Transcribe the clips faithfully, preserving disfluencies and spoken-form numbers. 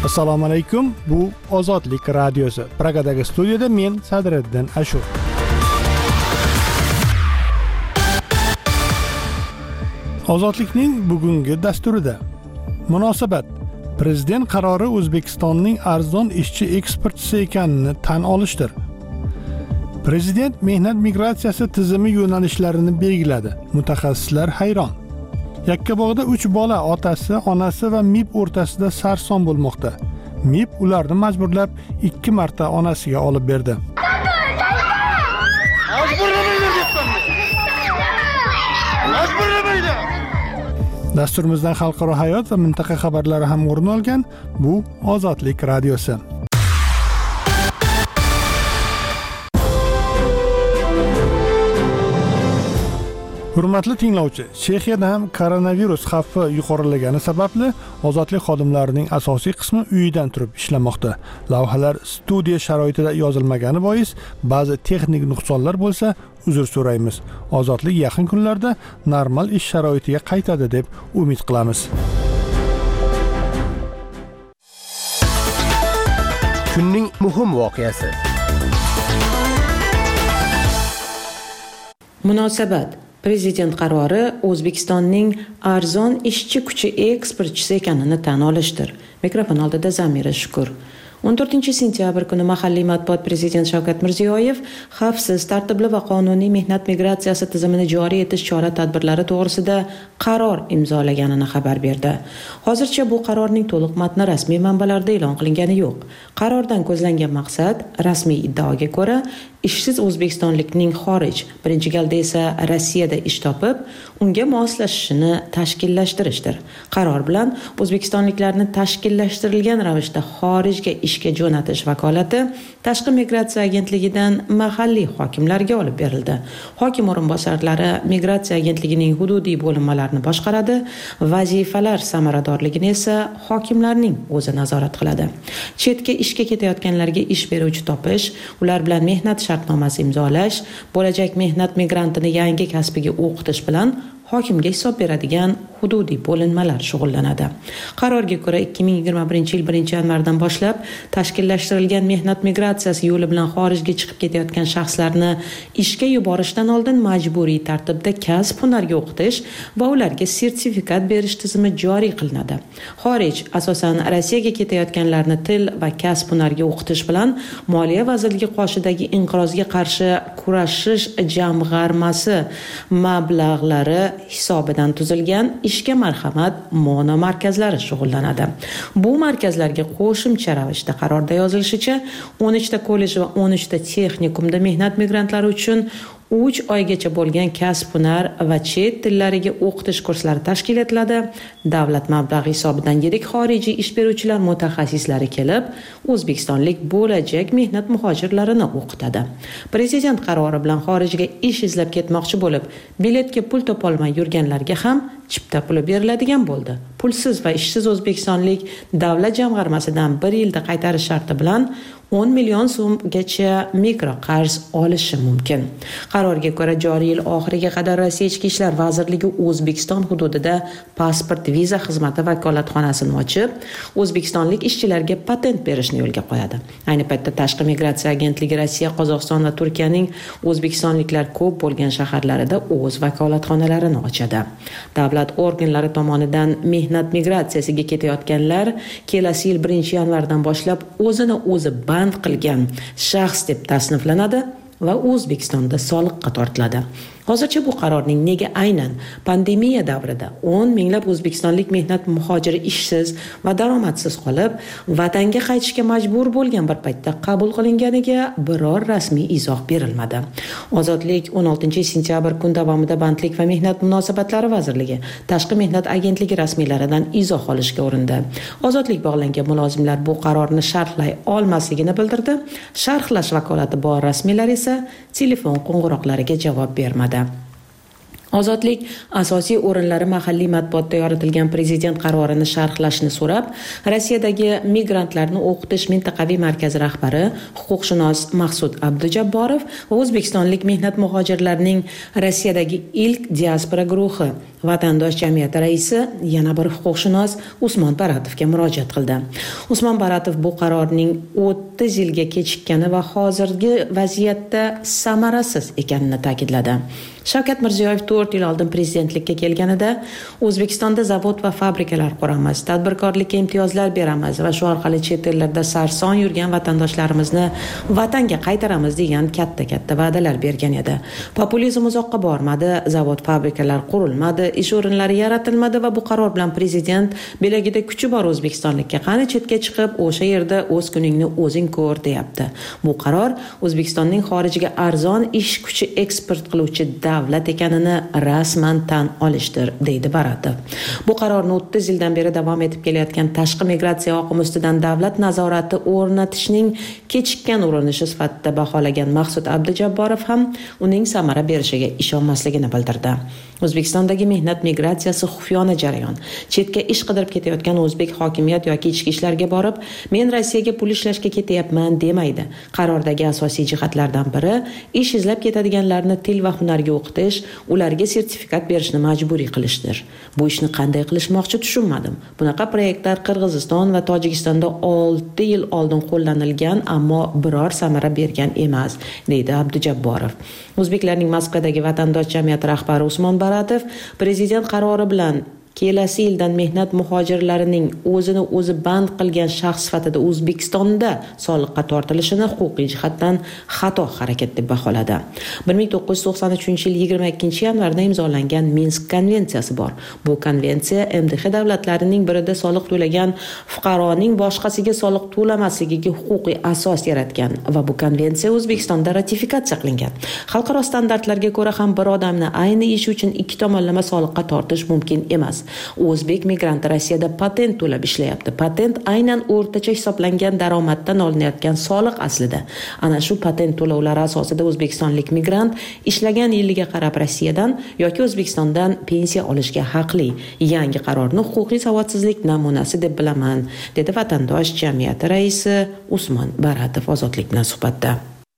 Assalomu alaykum. Bu Ozodlik radiosi. Pragadagi studiyada men Sadriddin Ashur. Ozodlikning bugungi dasturida munosabat. Prezident qarori O'zbekistonning arzon ishchi eksportchisi ekanini tan olishdir. Prezident mehnat migratsiyasi tizimi yo'nalishlarini belgiladi. Mutaxassislar hayron. Yakkabog'da uch bola otasi, onasi va M I B o'rtasida sarson bo'lmoqda. M I B ularni majburlab ikki marta onasiga olib berdi. Dasturimizdan xalqaro hayot va mintaqa xabarlari ham o'rin olgan. Bu Ozodlik radiosi. Hurmatli tinglovchi, Chexiyada ham koronavirus xavfi yuqorilagani sababli ozodlik xodimlarining asosiy qismi uyidan turib ishlamoqda. Lavhalar studiya sharoitida yozilmagani bois ba'zi texnik nuqsonlar bo'lsa, uzr so'raymiz. Ozodlik yaqin kunlarda normal ish sharoitiga qaytadi deb umid qilamiz. Kunning muhim voqeasi. Munosabat. Prezident qarori O'zbekistonning arzon ishchi kuchi eksportchisi ekanini tan olishdir. Mikrofon oldida Zamira Shukur. o'n to'rtinchi sentyabr kuni mahalliy matbuot Prezident Shavkat Mirziyoyev xavfsiz, tartibli va qonuniy mehnat migratsiyasi tizimini joriy etish chora-tadbirlari to'g'risida qaror imzolaganini xabar berdi. Hozircha bu qarorning to'liq matni rasmiy manbalarda e'lon qilingani yo'q. Qarordan ko'zlangan maqsad, rasmiy iddaoga ko'ra, ishsiz o'zbekistonlikning xorij, birinchi galda esa Rossiyada ish topib, unga moslashishini tashkillashtirishdir. Qaror bilan o'zbekistonliklarni tashkillashtirilgan ravishda xorijga ishga jo'natish vakolati Tashqi migratsiya agentligidan mahalliy hokimlarga olib berildi. Hokim o'rinbosarlari migratsiya agentligining hududiy bo'linmalarini boshqaradi, vazifalar samaradorligini esa hokimlarning o'zi nazorat qiladi. Chetga ishga ketayotganlarga ish beruvchi topish, ular bilan mehnat shartnomasi imzolash, bo'lajak mehnat migrantini yangi kasbiga o'qitish bilan hokimga hisob beradigan hududiy bo'linmalar shug'ullanadi. Qarorga ko'ra ikki ming yigirma birinchi yil birinchi yanvardan boshlab tashkillashtirilgan mehnat migratsiyasi yo'li bilan xorijga chiqib ketayotgan shaxslarni ishga yuborishdan oldin majburiy tartibda kasb hunarga o'qitish va ularga sertifikat berish tizimi joriy qilinadi. Xorij, asosan Rossiyaga ketayotganlarni til va kasb hunarga o'qitish bilan Moliya vazirligi qoshidagi inqirozga qarshi kurashish jamg'armasi mablag'lari hisobidan tuzilgan ishga marhamat mono markazlari shug'ullanadi. Bu markazlarga qo'shimcha ravishda qarorda yozilishicha o'n uchta kollej va o'n uchta texnikumda mehnat migrantlari uchun uch oygacha bo'lgan kasb hunar va chet tillariga o'qitish kurslari tashkil etiladi. Davlat mablag'i hisobidan yirik xorijiy ish beruvchilar mutaxassislari kelib, o'zbekistonlik bo'lajak mehnat muhojirlarini o'qitadi. Prezident qarori bilan xorijga ish izlab ketmoqchi bo'lib, biletga pul topolmay yurganlarga ham chipta puli beriladigan bo'ldi. Pulsiz va ishsiz o'zbekistonlik davlat jamg'armasidan bir yilda qaytarish sharti bilan o'n million so'mgacha mikro qarz olishi mumkin. Qarorga ko'ra joriy yil oxiriga qadar Rossiya Ichki ishlar vazirligi O'zbekiston hududida pasport viza xizmati vakolatxonasini ochib, o'zbekistonlik ishchilarga patent berishni yo'lga qo'yadi. Ayni paytda Tashqi migratsiya agentligi Rossiya, Qozog'iston va Turkiyaning o'zbekistonliklar ko'p bo'lgan shaharlarida o'z vakolatxonalarini ochadi. Davlat organlari tomonidan mehnat migratsiyasiga ketayotganlar kelasi yil birinchi yanvardan boshlab o'zini o'zi band qilgan shaxs deb tasniflanadi va O'zbekistonda soliqqa tortiladi. Hozircha bu qarorning nega aynan pandemiya davrida o'n minglab o'zbekistonlik mehnat muhojiri ishsiz va daromadsiz qolib, vatanga qaytishga majbur bo'lgan bir paytda qabul qilinganiga biror rasmiy izoh berilmadi. Ozodlik o'n oltinchi sentyabr kun davomida Bandlik va mehnat munosabatlari vazirligi, Tashqi mehnat agentligi rasmiylaridan izoh olishga urindi. Ozodlik bog'langan mulozimlar bu qarorni sharhlay olmasligini bildirdi. Sharhlash vakolati bor rasmiylar esa telefon qo'ng'iroqlariga javob bermadi. Ozodlik asosiy o'rinlari mahalliy matbuotda yoritilgan prezident qarorini sharhlashni so'rab, Rossiyadagi migrantlarni o'qitish mintaqaviy markazi rahbari, huquqshunos Maqsud Abdujabborov va o'zbekistonlik mehnat muhojirlarining Rossiyadagi ilk diaspora guruhi vatandosh jamiyati raisi yana bir huquqshunos Usmon Baratovga murojaat qildi. Usmon Baratov bu qarorning o'ttiz yilga kechikkani va hozirgi vaziyatda samarasiz ekanini ta'kidladi. Shavkat Mirziyoyev to'rt yil oldin prezidentlikka kelganida O'zbekistonda zavod va fabrikalar quramiz, tadbirkorlikka imtiyozlar beramiz va shu orqali chet ellarda sarson yurgan vatandoshlarimizni vatanga qaytaramiz degan katta-katta va'dalar bergan edi. Populizm uzoqqa bormadi, zavod fabrikalar qurilmadi, ish o'rinlari yaratilmadi va bu qaror bilan prezident belagida kuchi bor O'zbekistonlikka qani chetga chiqib, o'sha yerda o'z kuningni o'zing ko'r deyapti. Bu qaror O'zbekistonning xorijga arzon ish kuchi eksport qiluvchi davlat ekanini rasman tan olishdir, deydi Baratov. Bu qarorni o'ttiz yildan beri davom etib kelayotgan tashqi migratsiya oqimi ustidan davlat nazorati o'rnatishning kechikkan urinishi sifatida baholagan Maqsud Abdujabborov ham uning samara berishiga ishonmasligini bildirdi. O'zbekistondagi mehnat migratsiyasi xufiyona jarayon. Chetga ish qidirib ketayotgan o'zbek hokimiyat yoki ichki ishlarga borib, men Rossiyaga pul ishlashga ketyapman demaydi. Qarordagi asosiy jihatlardan biri ish izlab ketadiganlarni til va hunarga o'qitish, ularga sertifikat berishni majburiy qilishdir. Bu ishni qanday qilishmoqchi tushunmadim. Bunaqa proyektlar Qirg'iziston va Tojikistonda olti yil oldin qo'llanilgan, ammo biror samara bergan emas, deydi Abdujabborov. O'zbeklarning Moskvadagi vatandosh jamiyati rahbari Usmon Baratov prezident qarori bilan kelasi yildan mehnat muhojirlarining o'zini o'zi band qilgan shaxs sifatida O'zbekistonda soliqqa tortilishini huquqiy jihatdan xato harakat deb baholadi. bir ming to'qqiz yuz to'qson uchinchi yil yigirma ikkinchi yanvarda imzolangan Minsk konvensiyasi bor. Bu konvensiya M D H davlatlarining birida soliq to'lagan fuqaroning boshqasiga soliq to'lamasligiga huquqiy asos yaratgan va bu konvensiya O'zbekistonda ratifikatsiya qilingan. Xalqaro standartlarga ko'ra ham bir odamni ayni ish uchun ikki tomonlama soliqqa tortish mumkin emas. O'zbek migranti Rossiyada patent to'lab ishlayapti. Patent aynan o'rtacha hisoblangan daromaddan olinayotgan soliq aslida. Ana shu patent to'lovlari asosida o'zbekistonlik migrant ishlagan yiliga qarab Rossiyadan yoki O'zbekistondan pensiya olishga haqli. Yangi qarorni huquqiy savodsizlik namunasi deb bilaman, dedi vatandosh jamiyati raisi Usmon Baratov Ozodlik bilan suhbatda.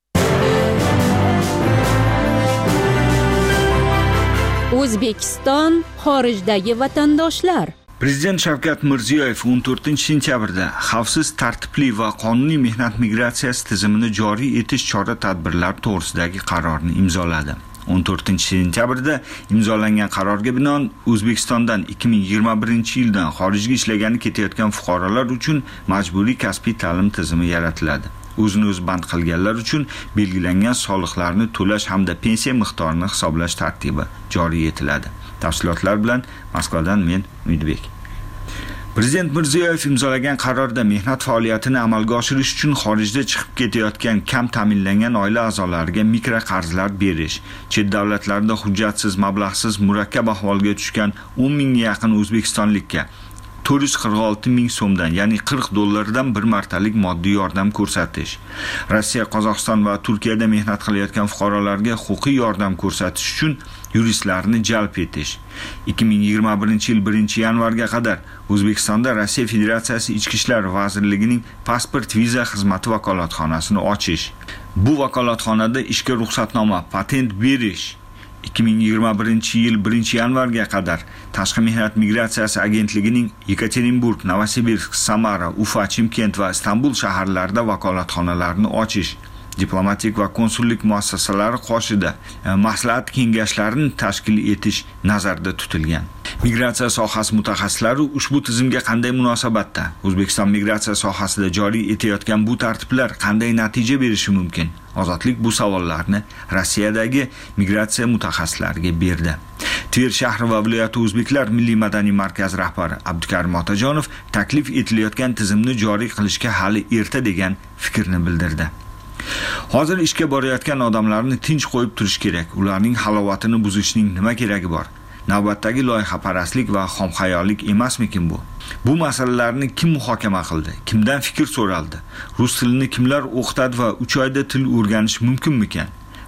O'zbekiston xorijdagi vatandoshlar. Prezident Shavkat Mirziyoyev o'n to'rtinchi sentyabrda xavfsiz, tartibli va qonuniy mehnat migratsiyasi tizimini joriy etish chora-tadbirlari to'g'risidagi qarorni imzoladi. o'n to'rtinchi sentyabrda imzolangan qarorga binoan O'zbekistondan ikki ming yigirma birinchi yildan xorijga ishlagani ketayotgan fuqarolar uchun majburiy kasbiy ta'lim tizimi yaratiladi. O'zini o'zi band qilganlar uchun belgilangan soliqlarni to'lash hamda pensiya miqdorini hisoblash tartibi joriy etiladi. Tafsilotlar bilan Moskvadan men Umidbek. Prezident Mirziyoyev imzolagan qarorda mehnat faoliyatini amalga oshirish uchun xorijda chiqib ketayotgan kam ta'minlangan oila a'zolariga mikroqarzlar berish, chet davlatlarda hujjatsiz, mablag'siz, murakkab ahvolga tushgan o'n mingga yaqin o'zbekistonlikka to'rt yuz qirq olti ming so'mdan, ya'ni qirq dollardan bir martalik moddiy yordam ko'rsatish. Rossiya, Qozog'iston va Turkiyada mehnat qilayotgan fuqarolarga huquqiy yordam ko'rsatish uchun yuristlarni jalb etish. ikki ming yigirma birinchi yil birinchi yanvarga qadar O'zbekistonda Rossiya Federatsiyasi Ichki ishlar vazirligining pasport viza xizmati vakolatxonasini ochish. Bu vakolatxonada ishga ruxsatnoma, patent berish ikki ming yigirma birinchi yil birinchi yanvarga qadar Tashqi mehnat migratsiyasi agentligining Yekaterinburg, Novosibirsk, Samara, Ufa, Chimkent va Istanbul shaharlarida vakolatxonalarni ochish, diplomatik va konsullik muassasalari qoshida maslahat kengashlarini tashkil etish nazarda tutilgan. Migratsiya sohasi mutaxassislari ushbu tizimga qanday munosabatda? O'zbekiston migratsiya sohasida joriy etayotgan bu tartiblar qanday natija berishi mumkin? Ozodlik bu savollarni Rossiyadagi migratsiya mutaxassislariga berdi. Tver shahri va viloyati o'zbeklar milliy madaniy markazi rahbari Abdukarim Otajonov taklif etilayotgan tizimni joriy qilishga hali erta degan fikrni bildirdi. Hozir ishga borayotgan odamlarni tinch qo'yib turish kerak. Ularning halovatini buzishning nima keragi bor? Navbatdagi loyihaparastlik va xomxayollik emasmikin bu? Bu masalalarni kim muhokama qildi? Kimdan fikr so'raldi? Rus tilini kimlar o'qitadi va uch oyda til o'rganish mumkinmikan?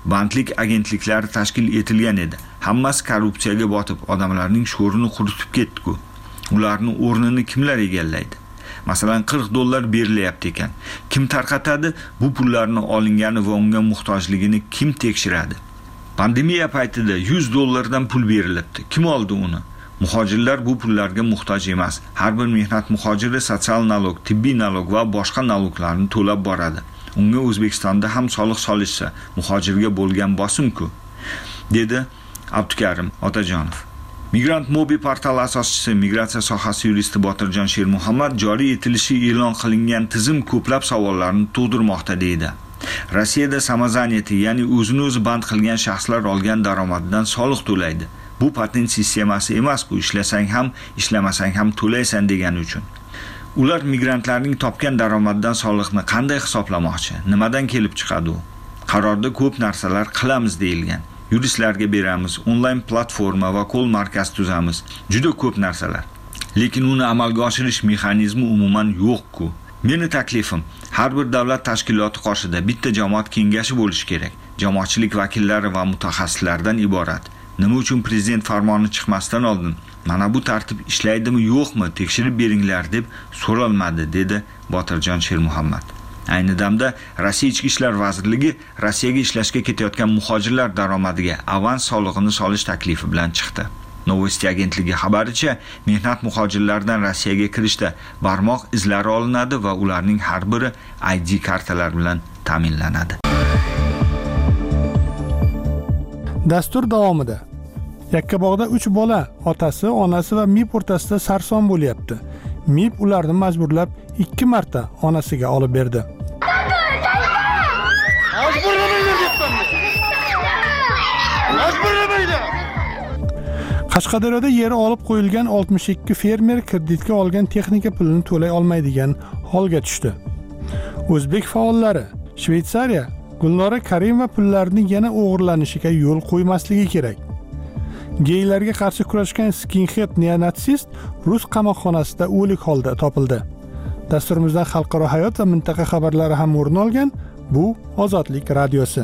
bandlik agentliklari tashkil etilgan edi. Hammasi korrupsiyaga botib, odamlarning sho'rini quritib ketdi-ku. Ularning o'rnini kimlar egallaydi? Masalan, qirq dollar berilyapti ekan. Kim tarqatadi? Bu pullarni olingani va unga muhtojligini kim tekshiradi? Pandemiya paytida yuz dollardan pul berilibdi. Kim oldi uni? Muhojirlar bu pullarga muhtoj emas. Har bir mehnat muhojiri sotsial nalog, tibbiy nalog va boshqa naloglarni to'lab boradi. Unga O'zbekistonda ham soliq solishsa, muhojirga bo'lgan bosim-ku, dedi Abdukarim Otajonov. Migrant Mobi portali asoschisi, migratsiya sohasi yuristi Botirjon Shermuhammad joriy etilishi e'lon qilingan tizim ko'plab savollarni tug'dirmoqda deydi. Rossiyada samazaniyati, ya'ni o'zini o'zi band qilgan shaxslar olgan daromadidan soliq to'laydi. Bu patent sistemasi emas, bu ishlasang ham, ishlamasang ham to'laysan degani uchun. Ular migrantlarning topgan daromadidan soliqni qanday hisoblamoqchi? Nimadan kelib chiqadi u? Qarorda ko'p narsalar qilamiz deyilgan. Yuristlarga beramiz, onlayn platforma va qo'l markaz tuzamiz. Juda ko'p narsalar. Lekin uni amalga oshirish mexanizmi umuman yo'q-ku. Meni taklifim, har bir davlat tashkiloti qoshida bitta jamoat kengashi bo'lishi kerak. Jamoatchilik vakillari va mutaxassislardan iborat. Nima uchun prezident farmoni chiqmasdan oldin mana bu tartib ishlaydimi yo'qmi tekshirib beringlar deb so'ralmadi, dedi Botirjon Shermuhammad. Ayni damda Rossiya Ichki ishlar vazirligi Rossiyaga ishlashga ketayotgan muhojirlar daromadiga avans solig'ini solish taklifi bilan chiqdi. Novosti agentligi xabaricha, mehnat muhojirlaridan Rossiyaga kirishda barmoq izlari olinadi va ularning har biri I D kartalar bilan ta'minlanadi. Dastur davomida Yakkabog'da uch bola otasi, onasi va M I P o'rtasida sarson bo'lyapti. M I P ularni majburlab ikki marta onasiga olib berdi. Qashqadaryoda yeri olib qo'yilgan oltmish ikki fermer kreditga olgan texnika pulini to'lay olmaydigan holga tushdi. O'zbek faollari Shveysariya Gulnora Karimova pullarning yana o'g'irlanishiga yo'l qo'ymasligi kerak. Geylarga qarshi kurashgan skinhead neonatsist rus qamoqxonasida o'lik holda topildi. Dasturimizdan xalqaro hayot va mintaqa xabarlari ham o'rin olgan. Bu Ozodlik radiosi.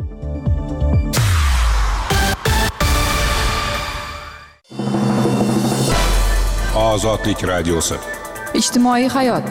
Ozodlik radiosi. Ijtimoiy hayot.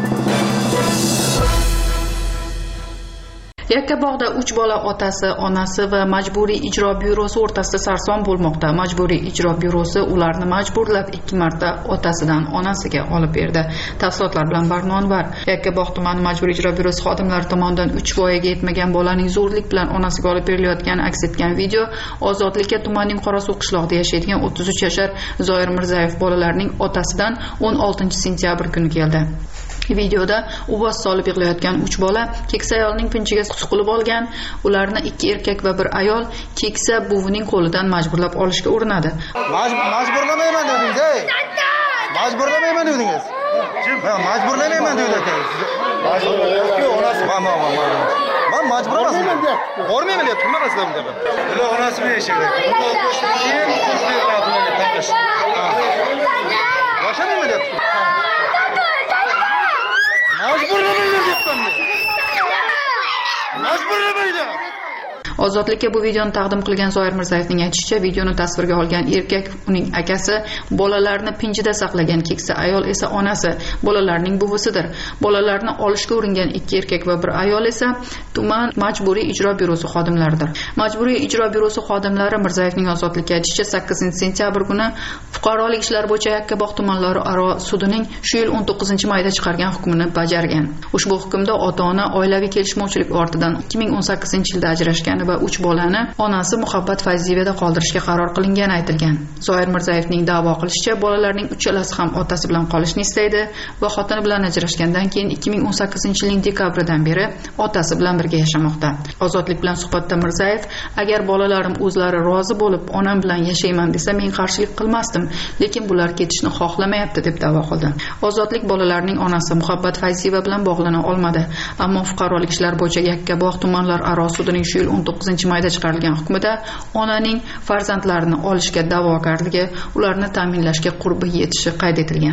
Yakkabog'da uch bola otasi, onasi va majburiy ijro byurosi o'rtasida sarson bo'lmoqda. Majburiy ijro byurosi ularni majburlab ikki marta otasidan onasiga olib berdi. Tafsilotlar bilan Barnonvar. Yakkabog' tumani majburiy ijro byurosi xodimlari tomonidan uch voyaga yetmagan bolaning zo'rlik bilan onasiga olib berilayotgani aks etgan video Ozodlikka tumanning Qorasuv qishlog'ida yashaydigan o'ttiz uch yashar Zoir Mirzayev bolalarning otasidan o'n oltinchi sentyabr kuni keldi. Videoda uvos solib yig'layotgan uch bola keksa ayolning pinchiga suqilib olgan. Ularni ikki erkak va bir ayol keksa buvining qo'lidan majburlab olishga urinadi. Majburlamayman dedingiz, ey. Majburlamayman dedingiz. Men majburlamayman dedingiz. Majburlayapti onasi. Men men majbur emasman. Bormayman deb nima qilasizlar bunda? Bular onasi bilan yashaydi. Boshlayman deb. Ozodlikka bu videoni taqdim qilgan Zoir Mirzayevning aytishicha, videoni tasvirga olgan erkak uning akasi, bolalarni pinjida saqlagan keksa ayol esa onasi, bolalarning buvisidir. Bolalarni olishga uringan ikki erkak va bir ayol esa tuman majburiy ijro byurosi xodimlaridir. Majburiy ijro byurosi xodimlari Mirzayevning Ozodlikka aytishicha, sakkizinchi sentyabr kuni fuqarolik ishlari bo'yicha Yakkabog' tumanlari aro sudining shu yil o'n to'qqizinchi mayda chiqargan hukmini bajargan. Ushbu hukmda ota-ona oilaviy kelishmovchilik ortidan ikki ming o'n sakkizinchi yilda ajrashgan va uch bolani onasi Muhabbat Fayziyevada qoldirishga qaror qilingani aytilgan. Zoir Mirzayevning da'vo qilishicha, bolalarning uchalasi ham otasi bilan qolishni istaydi va xotini bilan ajrashgandan keyin ikki ming o'n sakkizinchi yilning dekabridan beri otasi bilan birga yashamoqda. Ozodlik bilan suhbatda Mirzayev, agar bolalarim o'zlari rozi bo'lib, onam bilan yashayman desa, men qarshilik qilmasdim, lekin bular ketishni xohlamayapti deb da'vo qildi. Ozodlik bolalarning onasi Muhabbat Fayziyeva bilan bog'lana olmadi, ammo fuqarolik ishlari bo'yicha Yakkabog' tumanlar aro sudining shu yil o'n to'qqizinchi mayda chiqarilgan hukmida onaning farzandlarini olishga da'vogarligi, ularni ta'minlashga qurbi yetishi qayd etilgan.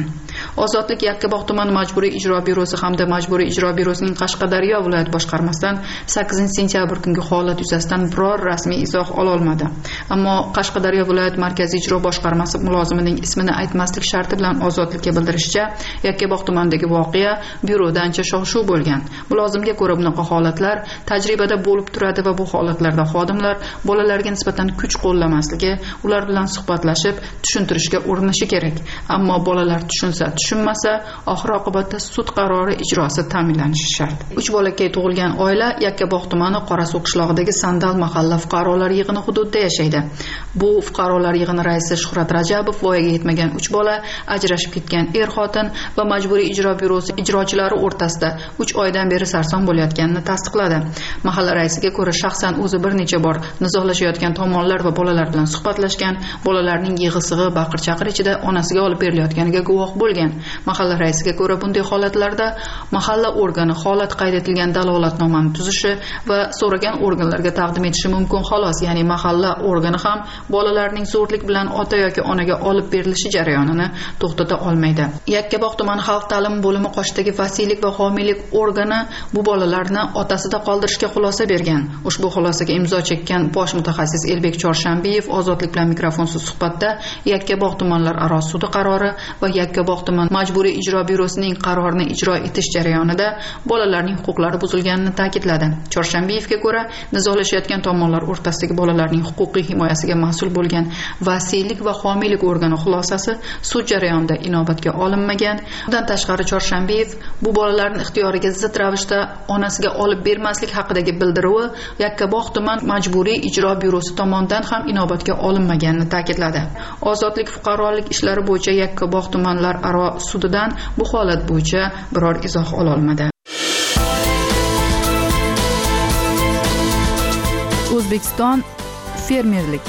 Ozodlik Yakkabog' tumani majburiy ijro byurosi hamda majburiy ijro byurosining Qashqadaryo viloyat boshqarmasidan sakkizinchi sentyabr kungi holat yuzasidan biror rasmiy izoh ola olmadi. Ammo Qashqadaryo viloyat markaziy ijro boshqarmasi mulozimining ismini aytmaslik sharti bilan Ozodlikka bildirishicha, Yakkabog' tumanidagi voqea byuroda ancha shov-shuv bo'lgan. Mulozimga ko'ra bunaqa holatlar tajribada bo'lib turadi va bu holatlarda xodimlar bolalarga nisbatan kuch qo'llamasligi, ular bilan suhbatlashib, tushuntirishga urinishi kerak. Ammo bolalar tushunsa, tushunmasa, oxir-oqibatda sud qarori ijrosi ta'minlanishi shart. uch bolakay tug'ilgan oila Yakkabog' tumani Qorasuv qishlog'idagi Sandal mahalla fuqarolar yig'ini hududida yashaydi. Bu fuqarolar yig'ini raisi Shuhrat Rajabov voyaga yetmagan uch bola, ajrashib ketgan er-xotin va majburiy ijro byurosi ijrochilari o'rtasida uch oydan beri sarson bo'layotganini tasdiqladi. Mahalla raisiga ko'ra, shaxsan o'zi bir necha bor nizolashayotgan tomonlar va bolalar bilan suhbatlashgan, bolalarning yig'i-sig'i, baqir-chaqir ichida onasiga olib berilayotganiga guvoh bo'lgan. Mahalla raisiga ko'ra, bunday holatlarda mahalla organi holat qayd etilgan dalolatnomani tuzishi va so'ragan organlarga taqdim etishi mumkin xolos. Ya'ni mahalla organi ham bolalarning zo'rlik bilan ota yoki onaga olib berilishi jarayonini to'xtata olmaydi. Yakkabog' tumani xalq ta'limi bo'limi qoshidagi vasiylik va homiylik organi bu bolalarni otasida qoldirishga xulosa bergan. Ushbu xulosaga imzo chekkan bosh mutaxassis Elbek Chorshambiyev Ozodlik bilan mikrofonsiz suhbatda Yakkabog' tumanlar aro sudi qarori va Yakkabog' tuman majburiy ijro byurosining qarorini ijro etish jarayonida bolalarning huquqlari buzilganini ta'kidladi. Chorshambiyevga ko'ra, nizolashayotgan tomonlar o'rtasidagi bolalarning huquqiy himoyasiga mas'ul bo'lgan vasiylik va homiylik organi xulosasi sud jarayonida inobatga olinmagan. Bundan tashqari Chorshambiyev bu bolalarning ixtiyoriga zid ravishda onasiga olib bermaslik haqidagi bildiruvi Yakkabog' tuman majburiy ijro byurosi tomonidan ham inobatga olinmaganini ta'kidladi. Ozodlik fuqarolik ishlari bo'yicha Yakkabog' tumanlar aro sudidan bu holat bo'yicha biror izoh ola olmadi. O'zbekiston fermerlik.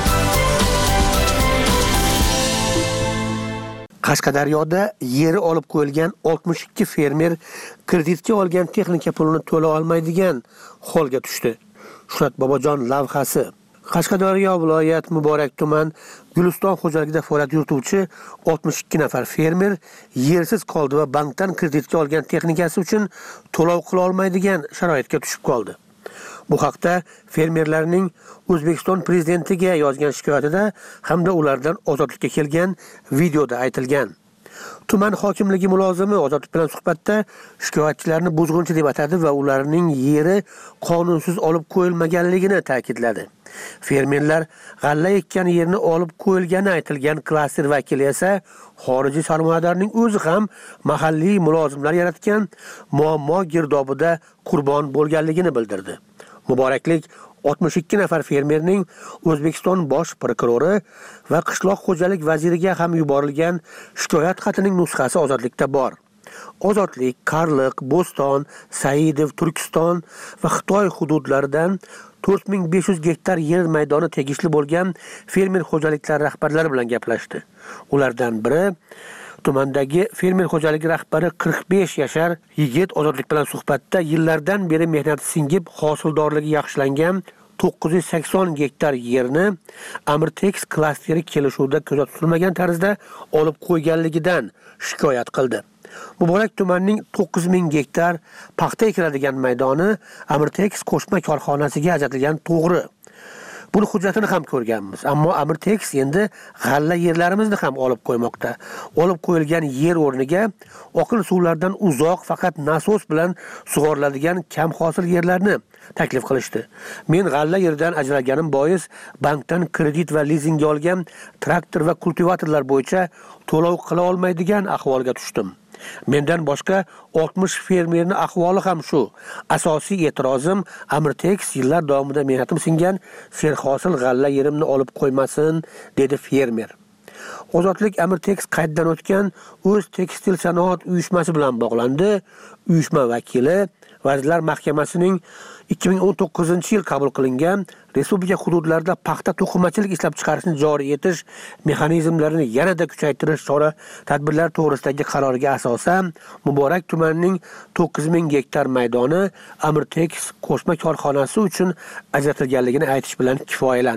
Qashqadaryoda yeri olib qo'yilgan oltmish ikki fermer kreditga olgan texnika pulini to'la olmaydigan holga tushdi. Shuhrat Bobojon lavhasi. Qashqadaryo viloyat Muborak tuman Guliston xo'jaligida faoliyat yurituvchi oltmish ikki nafar fermer yersiz qoldi va bankdan kreditga olgan texnikasi uchun to'lov qila olmaydigan sharoitga tushib qoldi. Bu haqda fermerlarning O'zbekiston prezidentiga yozgan shikoyatida hamda ulardan ozodlikka kelgan videoda aytilgan. Tuman hokimligi mulozimi Ozodlik bilan suhbatda shikoyatchilarni buzg'unchi deb atadi va ularning yeri qonunsiz olib qo'yilmaganligini ta'kidladi. Fermerlar g'alla ekkan yerni olib qo'yilgani aytilgan klaster vakili esa xorijiy sarmoyadorning o'zi ham mahalliy mulozimlar yaratgan muammo girdobida qurbon bo'lganligini bildirdi. Muboraklik oltmish ikki nafar fermerning O'zbekiston bosh prokurori va qishloq xo'jalik vaziriga ham yuborilgan shikoyat xatining nusxasi Ozodlikda bor. Ozodlik, Qarliq, Bo'ston, Saidov, Turkiston va Xitoy hududlaridan to'rt ming besh yuz gektar yer maydoni tegishli bo'lgan fermer xo'jaliklari rahbarlari bilan gaplashdi. Ulardan biri tumandagi fermer xo'jaligi rahbari qirq besh yashar yigit Ozodlik bilan suhbatda yillardan beri mehnati singib hosildorligi yaxshilangan to'qqiz yuz sakson gektar yerni Amirtex klasteri kelishuvda ko'zda tutilmagan tarzda olib qo'yganligidan shikoyat qildi. Muborak tumanining to'qqiz ming gektar paxta ekiladigan maydoni Amirtex qo'shma korxonasiga ajratilgan to'g'ri. Buni hujjatini ham ko'rganmiz, ammo Amirtex endi g'alla yerlarimizni ham olib qo'ymoqda. Olib qo'yilgan yer o'rniga oqil suvlardan uzoq faqat nasos bilan sug'oriladigan kam hosil yerlarni taklif qilishdi. Men g'alla yerdan ajralganim bois bankdan kredit va lizingga olgan traktor va kultivatorlar bo'yicha to'lov qila olmaydigan ahvolga tushdim. Mendan boshqa oltmish fermerning ahvoli ham shu. Asosiy e'tirozim Amirtex yillar davomida mehnatim singan serhosil g'alla yerimni olib qo'ymasin, dedi fermer. Ozodlik Amirtex qayddan o'tgan o'z tekstil sanoat uyushmasi bilan bog'landi. Uyushma vakili Vazirlar Mahkamasining ikki ming o'n to'qqizinchi yil qabul qilingan respublika hududlarida paxta to'qimachilik ishlab chiqarishni joriy etish mexanizmlarini yanada kuchaytirish chora tadbirlar to'g'risidagi qaroriga asosan Muborak tumanining to'qqiz ming gektar maydoni Amirtex qo'shma korxonasi uchun ajratilganligini aytish bilan kifoyalandi.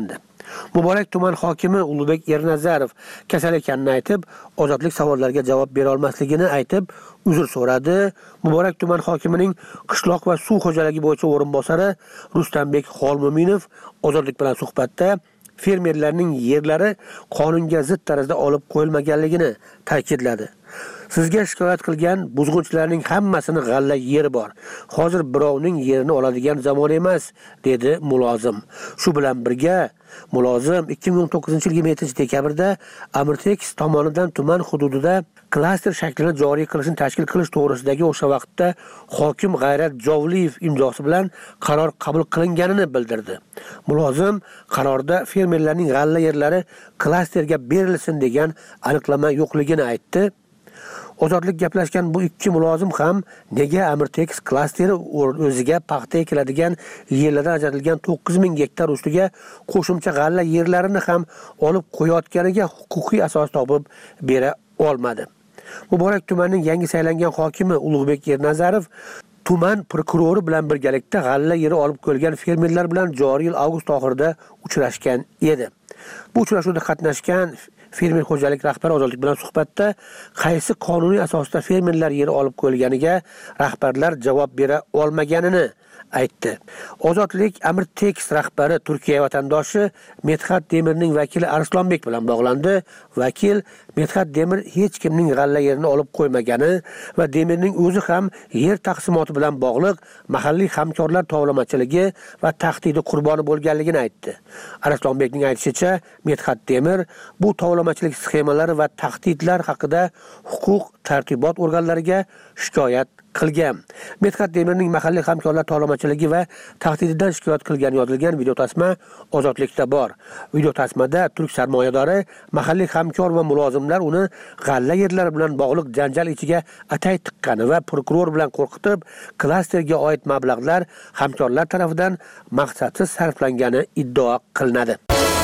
Muborak tuman hokimi Ulug'bek Ernazarov kasal ekanini aytib, ozodlik savollariga javob bera olmasligini aytib, uzr so'radi. Muborak tuman hokimining qishloq va suv xo'jaligi bo'yicha o'rinbosari Rustambek Xolmo'minov ozodlik bilan suhbatda fermerlarning yerlari qonunga zid tarzda olib qo'yilmaganligini ta'kidladi. Sizga shikoyat qilgan buzg'unchilarning hammasini g'alla yeri bor. Hozir birovning yerini oladigan zamon emas, dedi mulozim. Shu bilan birga mulozim ikki ming o'n to'qqizinchi yil yigirma yettinchi dekabrda Amirtex tomonidan tuman hududida klaster shaklini joriy qilishni tashkil qilish to'g'risidagi o'sha vaqtda hokim G'ayrat Jovliyev imzosi bilan qaror qabul qilinganini bildirdi. Mulozim qarorda fermerlarning g'alla yerlari klasterga berilsin degan aniqlama yo'qligini aytdi. Ozodlik gaplashgan bu ikki mulozim ham nega Amirtex klasteri o'ziga paxta ekiladigan yerlardan ajratilgan to'qqiz ming gektar ustiga qo'shimcha g'alla yerlarini ham olib qo'yayotganiga huquqiy asos topib bera olmadi. Muborak tumanining yangi saylangan hokimi Ulug'bek Ernazarov tuman prokurori bilan birgalikda g'alla yeri olib qo'yilgan fermerlar bilan joriy yil avgust oxirida uchrashgan edi. Bu uchrashuvda qatnashgan fermer xo'jalik rahbari ozodlik bilan suhbatda qaysi qonuniy asosda fermerlar yeri olib qo'yilganiga rahbarlar javob bera olmaganini aytdi. Ozodlik Amirtex rahbari Turkiya vatandoshi Medhat Demirning vakili Arslonbek bilan bog'landi. Vakil Medhat Demir hech kimning g'alla yerini olib qo'ymagani va Demirning o'zi ham yer taqsimoti bilan bog'liq mahalliy hamkorlar tovlamachiligi va tahdidi qurboni bo'lganligini aytdi. Arslonbekning aytishicha, Medhat Demir bu tovlamachilik sxemalari va tahdidlar haqida huquq tartibot organlariga shikoyat qilgan. Medhat Demirning mahalliy hamkorlar tovlamachiligi va tahdididan shikoyat qilgani yozilgan video tasma ozodlikda bor. Video tasmada turk sarmoyadori, mahalliy hamkor va mulozimlar uni g'alla yerlari bilan bog'liq janjal ichiga atay tiqqani va prokuror bilan qo'rqitib, klasterga oid mablag'lar hamkorlar tomonidan maqsadsiz sarflangani iddao qilinadi.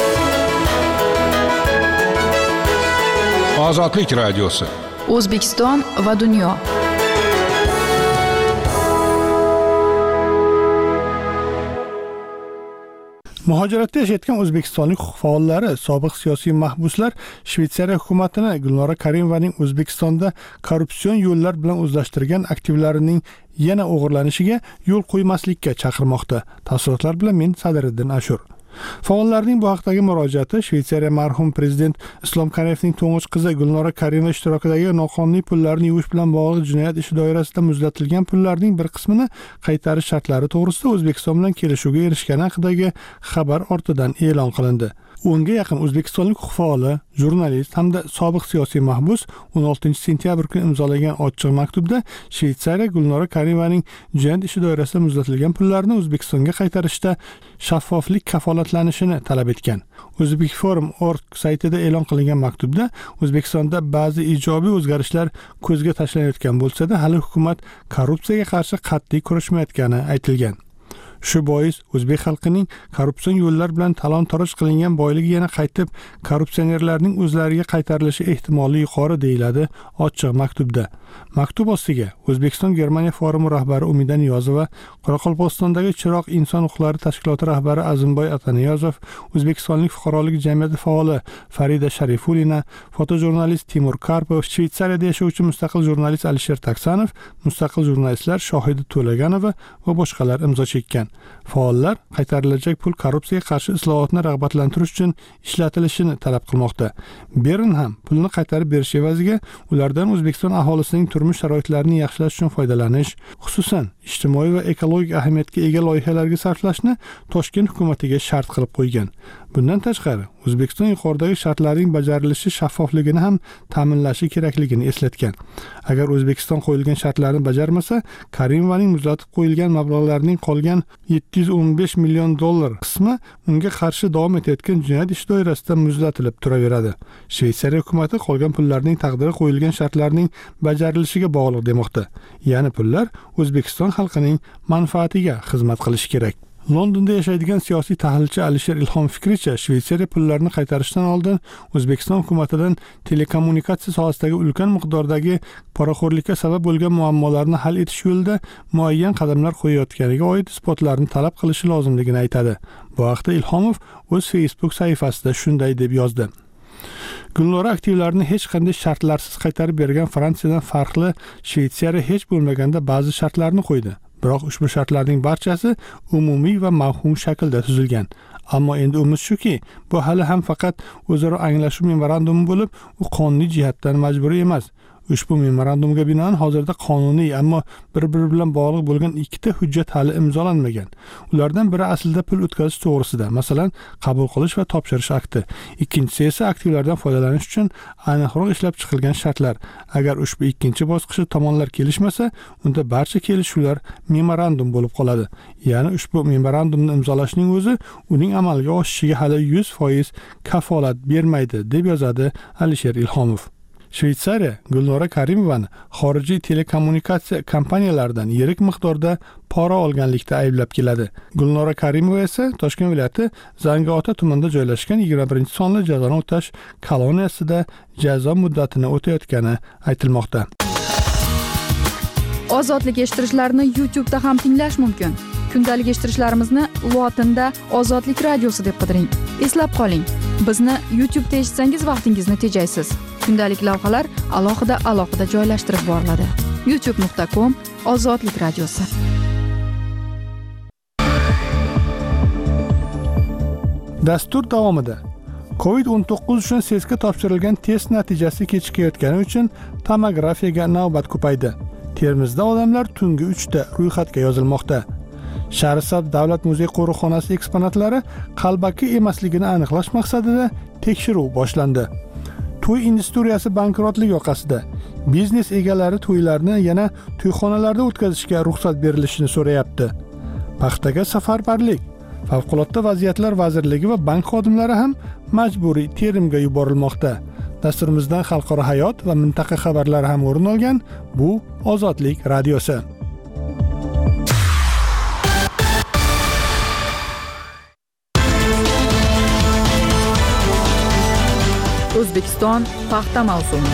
Ozodlik radiosi. O'zbekiston va dunyo. Muhojiratda yashayotgan o'zbekistonlik huquq faollari, sobiq siyosiy mahbuslar Shveysariya hukumatini Gulnora Karimovaning O'zbekistonda korrupsion yo'llar bilan o'zlashtirgan aktivlarining yana o'g'irlanishiga yo'l qo'ymaslikka chaqirmoqda. Tafsilotlar bilan men Sadiriddin Ashur. Faollarning bu haqdagi murojaati Shveysariya marhum prezident Islom Kariyevning to'ng'ich qizi Gulnora Karimova ishtirokidagi noqonuniy pullarni yuvish bilan bog'liq jinoyat ishi doirasida muzlatilgan pullarning bir qismini qaytarish shartlari to'g'risida O'zbekiston bilan kelishuvga erishgani haqidagi xabar ortidan e'lon qilindi. o'nga yaqin o'zbekistonlik huquq faoli, jurnalist hamda sobiq siyosiy mahbus o'n oltinchi sentyabr kuni imzolagan ochiq maktubda Shveysariya Gulnora Karimovaning jinoyat ishi doirasida muzlatilgan pullarni O'zbekistonga qaytarishda shaffoflik kafolatlanishini talab etgan. O'zbekforum nokta org saytida e'lon qilingan maktubda O'zbekistonda ba'zi ijobiy o'zgarishlar ko'zga tashlanayotgan bo'lsa-da, hali hukumat korrupsiyaga qarshi qat'iy kurashmayotgani aytilgan. Shu bois o'zbek xalqining korrupsion yo'llar bilan talon-taroj qilingan boyligi yana qaytib korrupsionerlarning o'zlariga qaytarilishi ehtimoli yuqori deyiladi ochiq maktubda. Maktub ostiga O'zbekiston Germaniya forumi rahbari Umida Niyozova, Qoraqalpog'istondagi Chiroq inson huquqlari tashkiloti rahbari Azimboy Ataniyozov, O'zbekistonlik fuqarolik jamiyati faoli Farida Sharifulina, fotojurnalist Timur Karpov, Shveysariyada yashovchi mustaqil jurnalist Alisher Taksanov, mustaqil jurnalistlar Shohida To'laganova va boshqalar imzo chekkan. Faollar qaytarilajak pul korrupsiyaga qarshi islohotni rag'batlantirish uchun ishlatilishini talab qilmoqda. Bern ham pulni qaytarib berish evaziga ulardan O'zbekiston aholisining turmush sharoitlarini yaxshilash uchun foydalanish, xususan ijtimoiy va ekologik ahamiyatga ega loyihalarga sarflashni Toshkent hukumatiga shart qilib qo'ygan. Bundan tashqari, O'zbekiston yuqoridagi shartlarning bajarilishi shaffofligini ham ta'minlashi kerakligini eslatgan. Agar O'zbekiston qo'yilgan shartlarni bajarmasa, Karimovaning muzlatib qo'yilgan mablag'larning qolgan yetti yuz o'n besh million dollar qismi unga qarshi davom etayotgan jinoyat ishi doirasida muzlatilib turaveradi. Shveysariya hukumati qolgan pullarning taqdiri qo'yilgan shartlarning bajarilishiga bog'liq demoqda. Ya'ni pullar O'zbekiston xalqining manfaatiga xizmat qilishi kerak. Londonda yashaydigan siyosiy tahlilchi Alisher Ilhom fikricha, Shveysariya pullarni qaytarishdan oldin O'zbekiston hukumatidan telekommunikatsiya sohasidagi ulkan miqdordagi poraxo'rlikka sabab bo'lgan muammolarni hal etish yo'lida muayyan qadamlar qo'yayotganiga oid isbotlarni talab qilishi lozimligini aytadi. Bu haqda Ilhomov o'z Facebook sahifasida shunday deb yozdi. Gulnora aktivlarini hech qanday shartlarsiz qaytarib bergan Fransiyadan farqli Shveysariya hech bo'lmaganda ba'zi shartlarni qo'ydi. Biroq ushbu shartlarning barchasi umumiy va mavhum shaklda tuzilgan. Ammo endi umid shuki, bu hali ham faqat o'zaro anglashuv memorandumi bo'lib, u qonuniy jihatdan majburiy emas. Ushbu memorandumga binoan hozirda qonuniy, ammo bir-biri bilan bog'liq bo'lgan ikkita hujjat hali imzolanmagan. Ulardan biri aslida pul o'tkazish to'g'risida, masalan, qabul qilish va topshirish akti. Ikkinchisi esa aktivlardan foydalanish uchun aniqroq ishlab chiqilgan shartlar. Agar ushbu ikkinchi bosqichda tomonlar kelishmasa, unda barcha kelishuvlar memorandum bo'lib qoladi. Ya'ni ushbu memorandumni imzolashning o'zi uning amalga oshishiga hali yuz foiz kafolat bermaydi, deb yozadi Alisher Ilhomov. Shveysariya Gulnora Karimovani xorijiy telekommunikatsiya kompaniyalaridan yirik miqdorda pora olganlikda ayblab keladi. Gulnora Karimova esa Toshkent viloyati Zangiota tumanida joylashgan yigirma birinchi sonli jazoni o'tash koloniyasida jazo muddatini o'tayotgani aytilmoqda. Ozodlik eshittirishlarni YouTube da ham tinglash mumkin. Kundalik eshittirishlarimizni lotinda Ozodlik radiosi deb qidiring. Eslab qoling, bizni YouTube da eshitsangiz vaqtingizni tejaysiz. Kundalik lavhalar alohida alohida joylashtirib boriladi. youtube nuqta com Ozodlik radiosi. Dastur davomida covid o'n to'qqiz uchun sesga topshirilgan test natijasi kechikayotgani uchun tomografiyaga navbat ko'paydi. Termizda odamlar tungi uchda ro'yxatga yozilmoqda. Shahrisabz davlat muzey qo'riqxonasi eksponatlari qalbaki emasligini aniqlash maqsadida tekshiruv boshlandi. To'y industriyasi bankrotlik yoqasida. Biznes egalari to'ylarni yana to'yxonalarda o'tkazishga ruxsat berilishini so'rayapti. Paxtaga safarbarlik. Favqulodda vaziyatlar vazirligi va bank xodimlari ham majburiy terimga yuborilmoqda. Dasturimizdan xalqaro hayot va mintaqa xabarlari ham o'rin olgan. Bu Ozodlik radiosi. O'zbekiston paxta mavsumi.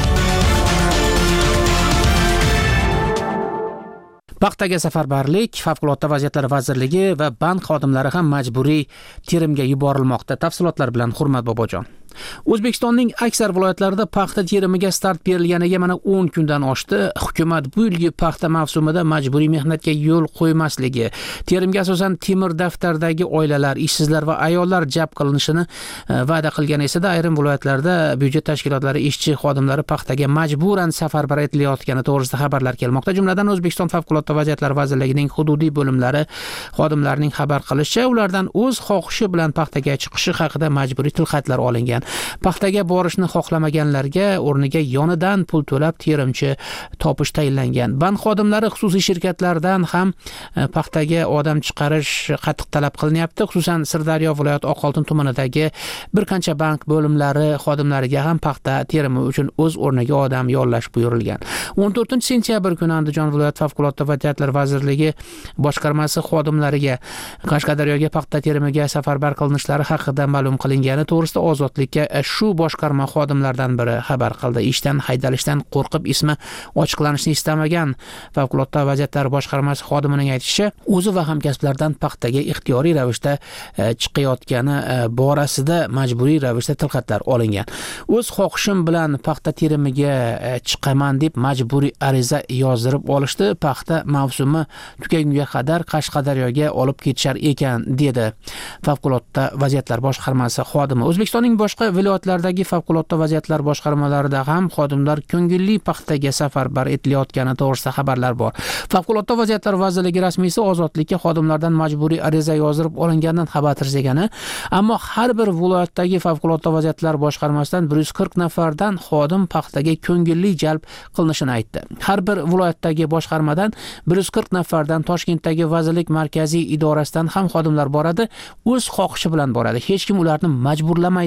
Paxtaga safarbarlik, Favqulodda vaziyatlar vazirligi va bank xodimlari ham majburiy terimga yuborilmoqda. Tafsilotlar bilan Hurmat Bobojon. O'zbekistonning aksar viloyatlarida paxta terimiga start berilganiga mana o'n kundan oshdi. Hukumat bu yilgi paxta mavsumida majburiy mehnatga yo'l qo'ymasligi, terimga asosan temir daftardagi oilalar, ishsizlar va ayollar jalb qilinishini va'da qilgan esa ayrim viloyatlarda byudjet tashkilotlari ishchi xodimlari paxtaga majburan safarbar etilayotgani to'g'risida xabarlar kelmoqda. Jumladan O'zbekiston Favqulodda vaziyatlar vazirligining hududiy bo'limlari xodimlarining xabar qilishicha, ulardan o'z xohishi bilan paxtaga chiqishi haqida majburiy tilxatlar olingan. Paxtaga borishni xohlamaganlarga o'rniga yonidan pul to'lab terimchi topish tayinlangan. Bank xodimlari xususiy shirkatlardan ham paxtaga odam chiqarish qattiq talab qilinyapti. Xususan Sirdaryo viloyat Oqoltin tumanidagi bir qancha bank bo'limlari xodimlariga ham paxta terimi uchun o'z o'rniga odam yollash buyurilgan. o'n to'rtinchi sentyabr kuni Andijon viloyat Favqulodda vaziyatlar vazirligi boshqarmasi xodimlariga Qashqadaryoga paxta terimiga safarbar qilinishlari haqida ma'lum qilingani to'g'risida Ozodlik shu boshqarma xodimlaridan biri xabar qildi. Ishdan haydalishdan qo'rqib ismi ochiqlanishni istamagan Favqulodda vaziyatlar boshqarmasi xodimining aytishicha, o'zi va hamkasblaridan paxtaga ixtiyoriy ravishda chiqayotgani borasida majburiy ravishda tilxatlar olingan. O'z xohishim bilan paxta terimiga chiqaman deb majburiy ariza yozdirib olishdi. Paxta mavsumi tugagunga qadar Qashqadaryoga olib ketishar ekan, dedi Favqulodda vaziyatlar boshqarmasi xodimi. O'zbekistonning boshqa viloyatlardagi favqulodda vaziyatlar boshqarmalarida ham xodimlar ko'ngilli paxtaga safarbar etilayotgani to'g'risida xabarlar bor. Favqulodda vaziyatlar vazirligi rasmiysi Ozodlikka xodimlardan majburiy ariza yozdirib olinganidan xabar bergan, ammo har bir viloyatdagi favqulodda vaziyatlar boshqarmasidan bir yuz qirq nafardan xodim paxtaga ko'ngilli jalb qilinishini aytdi. Har bir viloyatdagi boshqarmadan bir yuz qirq nafardan Toshkentdagi vazirlik markaziy idorasidan ham xodimlar boradi, o'z xohishi bilan boradi. Hech kim ularni majburlamaydi, dedi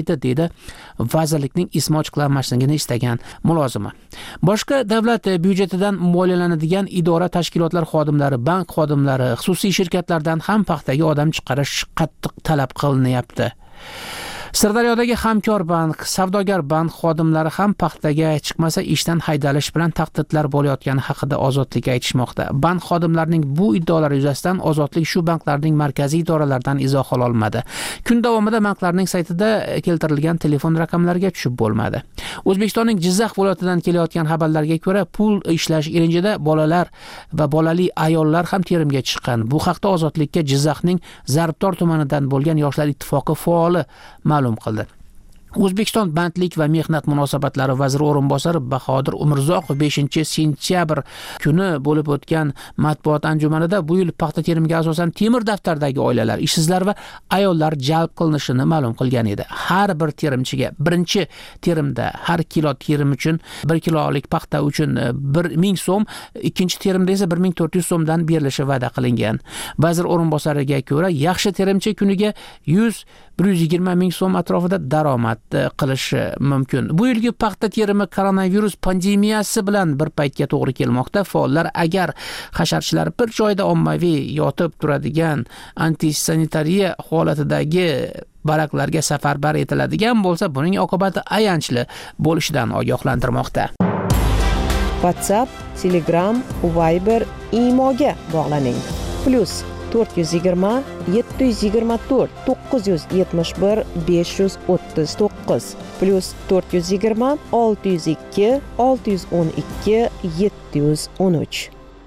vazirlikning ismi ochiqlanmasligini istagan mulozima. Boshqa davlat byudjetidan moliyalanadigan idora tashkilotlar xodimlari, bank xodimlari, xususiy shirkatlardan ham paxtaga odam chiqarish qattiq talab qilinyapti. Sirdaryodagi Hamkor bank, Savdogar bank xodimlari ham paxtaga chiqmasa ishdan haydalish bilan tahdidlar bo'layotgani haqida Ozodlik aytishmoqda. Bank xodimlarining bu iddaolari yuzasidan Ozodlik shu banklarning markaziy idoralaridan izoh ola olmadi. Kun davomida banklarning saytida keltirilgan telefon raqamlariga tushib bo'lmadi. O'zbekistonning Jizzax viloyatidan kelayotgan xabarlarga ko'ra, pul ishlash ilinjida bolalar va bolali ayollar ham terimga chiqqan. Bu haqda Ozodlikka Jizzaxning Zarbdor tumanidan bo'lgan Yoshlar ittifoqi faoli ma'lum qildi. O'zbekiston bandlik va mehnat munosabatlari vaziri o'rinbosari Bahodir Umurzoqov beshinchi sentyabr kuni bo'lib o'tgan matbuot anjumanida bu yil paxta terimiga asosan temir daftardagi oilalar, ishsizlar va ayollar jalb qilinishini ma'lum qilgan edi. Har bir terimchiga birinchi terimda har kilo terim uchun bir kilolik paxta uchun bir ming so'm, ikkinchi terimda esa bir ming to'rt yuz so'mdan berilishi va'da qilingan. Vazir o'rinbosariga ko'ra, yaxshi terimchi kuniga yuz bir yuz yigirma ming so'm atrofida daromad qilishi mumkin. Bu yilgi paxta terimi koronavirus pandemiyasi bilan bir paytga to'g'ri kelmoqda. Faollar agar hasharchilar bir joyda ommaviy yotib turadigan antisanitariya holatidagi baraklarga safarbar etiladigan bo'lsa, buning oqibati ayanchli bo'lishidan ogohlantirmoqda. WhatsApp, Telegram, Viber, Imoga bog'laning. Plus to'rt yuz yigirma yetti yuz yigirma to'rt to'qqiz yuz yetmish bir besh yuz o'ttiz to'qqiz plus to'rt yuz yigirma olti yuz ikki olti yuz o'n ikki yetti yuz o'n uch.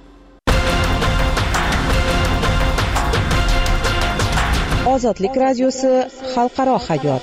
Ozodlik radiosi xalqaro hayot.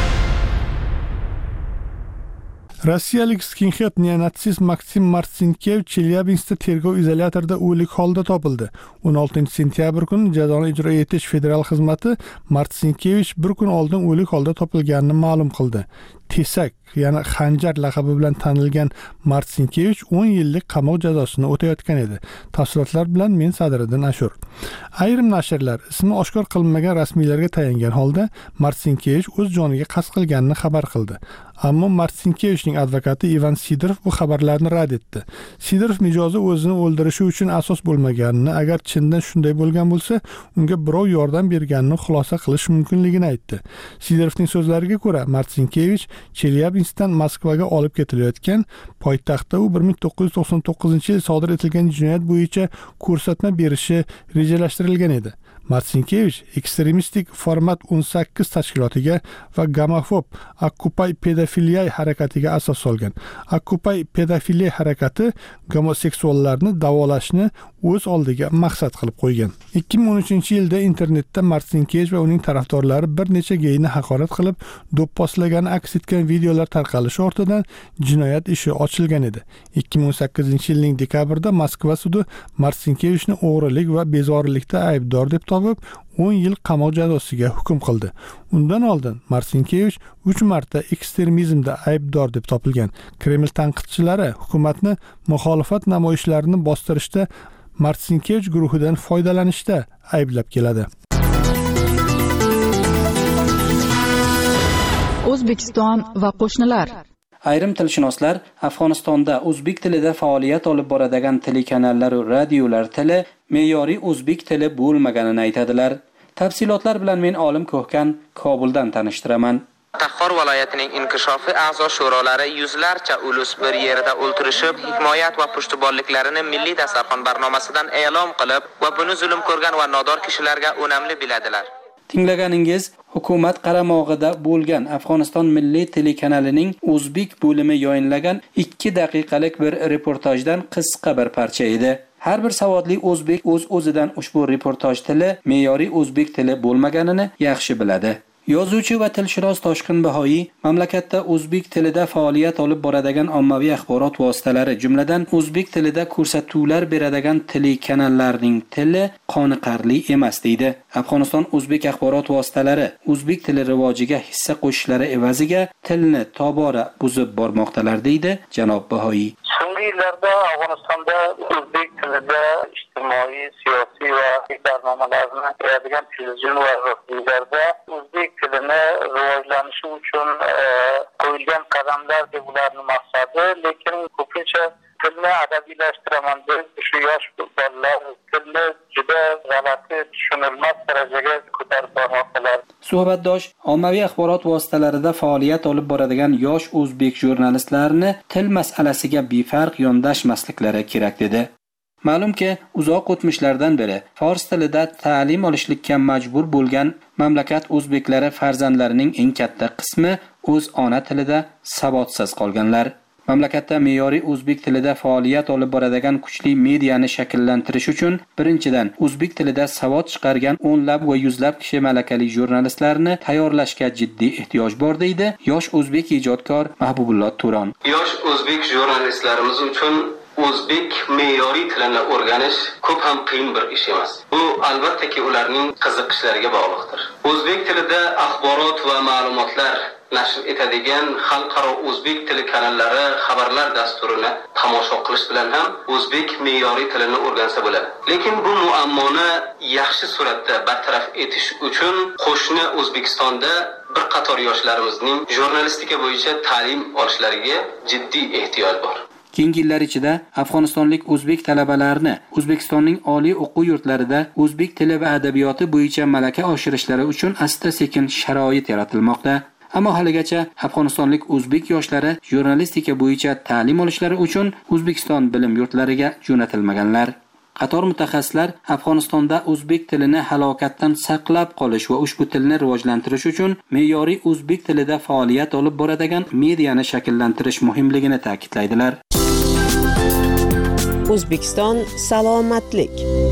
Rossiyalik skinhead neonatsist Maksim Martsinkevich Chelyabinskda tergov izolyatorida o'lik holda topildi. o'n oltinchi sentyabr kuni jazoni ijro etish federal xizmati Martsinkevich bir kun oldin o'lik holda topilganini ma'lum qildi. Tesak, ya'ni xanjar laqabi bilan tanilgan Martsinkevich o'n yillik qamoq jazosini o'tayotgan edi. Tafsilotlar bilan men Sadriddin Ashur. Ayrim nashrlar ismi oshkor qilinmagan rasmiylarga tayangan holda Martsinkevich o'z joniga qasd qilganini xabar qildi. Ammo Martsinkevichning advokati Ivan Sidorov bu xabarlarni rad etdi. Sidorov mijozi o'zini o'ldirishi uchun asos bo'lmaganini, agar chindan shunday bo'lgan bo'lsa, unga birov yordam berganini xulosa qilish mumkinligini aytdi. Sidorovning so'zlariga ko'ra, Martsinkevich Chelyabinskdan Moskvaga olib ketilayotgan, poytaxtda u bir ming to'qqiz yuz to'qson to'qqizinchi yil sodir etilgan jinoyat bo'yicha ko'rsatma berishi rejalashtirilgan edi. Martsinkevich ekstremistik format o'n sakkiz tashkilotiga va gamofob Occupy pedofiliya harakatiga asos solgan. Occupy pedofiliya harakati gomoseksuallarni davolashni o'z oldiga maqsad qilib qo'ygan. ikki ming o'n uchinchi yilda internetda Martsinkevich va uning tarafdorlari bir necha geyni haqorat qilib, do'pposlagani aks etgan videolar tarqalishi ortidan jinoyat ishi ochilgan edi. ikki ming o'n sakkizinchi yilning dekabrida Moskva sudi Martsinkevichni o'g'rilik va bezorilikda aybdor deb topib, o'n yil qamoq jazosiga hukm qildi. Undan oldin Martsinkevich uch marta ekstremizmda aybdor deb topilgan. Kreml tanqidchilari hukumatni muxolifat namoyishlarini bostirishda Martsinkevich guruhidan foydalanishda ayblab keladi. O'zbekiston va qo'shnilar. Ayrim tilshunoslar Afg'onistonda o'zbek tilida faoliyat olib boradigan telekanallar va radiolar tili me'yoriy o'zbek tili bo'lmaganini aytadilar. Tafsilotlar bilan men Olim Ko'hkan Kobuldan tanishtiraman. Taxor viloyatining inkishofi a'zo shurolari yuzlarcha ulus bir yerda o'ltirishib, himoyat va pushtiborliklarini milliy dasturxon barnomasidan e'lon qilib va buni zulm ko'rgan va nodor kishilarga o'namli biladilar. Tinglaganingiz hukumat qaramog'ida bo'lgan Afg'oniston milliy telekanalining o'zbek bo'limi yoyinlagan ikki daqiqalik bir reportajdan qisqa bir parcha edi. Har bir savodli o'zbek o'z o'zidan ushbu reportaj tili me'yoriy o'zbek tili bo'lmaganini yaxshi biladi. Yozuvchi va tilshunos Toshqin Bahoiy mamlakatda o'zbek tilida faoliyat olib boradigan ommaviy axborot vositalari, jumladan o'zbek tilida ko'rsatuvlar beradigan telekanallarning tili qoniqarli emas deydi. Afg'oniston o'zbek axborot vositalari o'zbek tili rivojiga hissa qo'shishlari evaziga tilni tobora buzib bormoqdalar deydi janob Bahoiy. So'nggi yillarda Afg'onistonda o'zbek tilida ijtimoiy, siyosiy va barnomalarni beradigan televizion va radiolarda o'zbek tilini rivojlanishi uchun tilni adabiylashtiramiz. Biz shu yosh bolalar tilni juda g'alati, tushunilmas darajaga ko'tarib bormoqdalar. Suhbatdosh ommaviy axborot vositalarida faoliyat olib boradigan yosh o'zbek jurnalistlarini til masalasiga befarq yondashmasliklari kerak dedi. Ma'lumki, uzoq o'tmishlardan beri fors tilida ta'lim olishlikka majbur bo'lgan mamlakat o'zbeklari farzandlarining eng katta qismi o'z ona tilida savodsiz qolganlar. Mamlakatda me'yoriy o'zbek tilida faoliyat olib boradigan kuchli mediani shakllantirish uchun birinchidan o'zbek tilida savod chiqargan o'nlab va yuzlab kishi malakali jurnalistlarni tayyorlashga jiddiy ehtiyoj bor deydi yosh o'zbek ijodkor Mahbubullo Turon. Yosh o'zbek jurnalistlarimiz uchun o'zbek me'yoriy tilini o'rganish ko'p ham qiyin bir ish emas. Bu albattaki ularning qiziqishlariga bog'liqdir. O'zbek tilida axborot va ma'lumotlar nashr etadigan xalqaro o'zbek tili kanallari xabarlar dasturini tomosha qilish bilan ham o'zbek me'yoriy tilini o'rgansa bo'ladi. Lekin bu muammoni yaxshi suratda bartaraf etish uchun qo'shni O'zbekistonda bir qator yoshlarimizning jurnalistika bo'yicha ta'lim olishlariga jiddiy ehtiyoj bor. Keyingi yillar ichida Afg'onistonlik o'zbek talabalarini O'zbekistonning oliy o'quv yurtlarida o'zbek tili va adabiyoti bo'yicha malaka oshirishlari uchun asta-sekin sharoit yaratilmoqda. Ammo haligacha Afg'onistonlik o'zbek yoshlari jurnalistika bo'yicha ta'lim olishlari uchun O'zbekiston bilim yurtlariga jo'natilmaganlar. Qator mutaxassislar Afg'onistonda o'zbek tilini halokatdan saqlab qolish va ushbu tilni rivojlantirish uchun me'yoriy o'zbek tilida faoliyat olib boradigan mediani shakllantirish muhimligini ta'kidlaydilar. O'zbekiston salomatlik.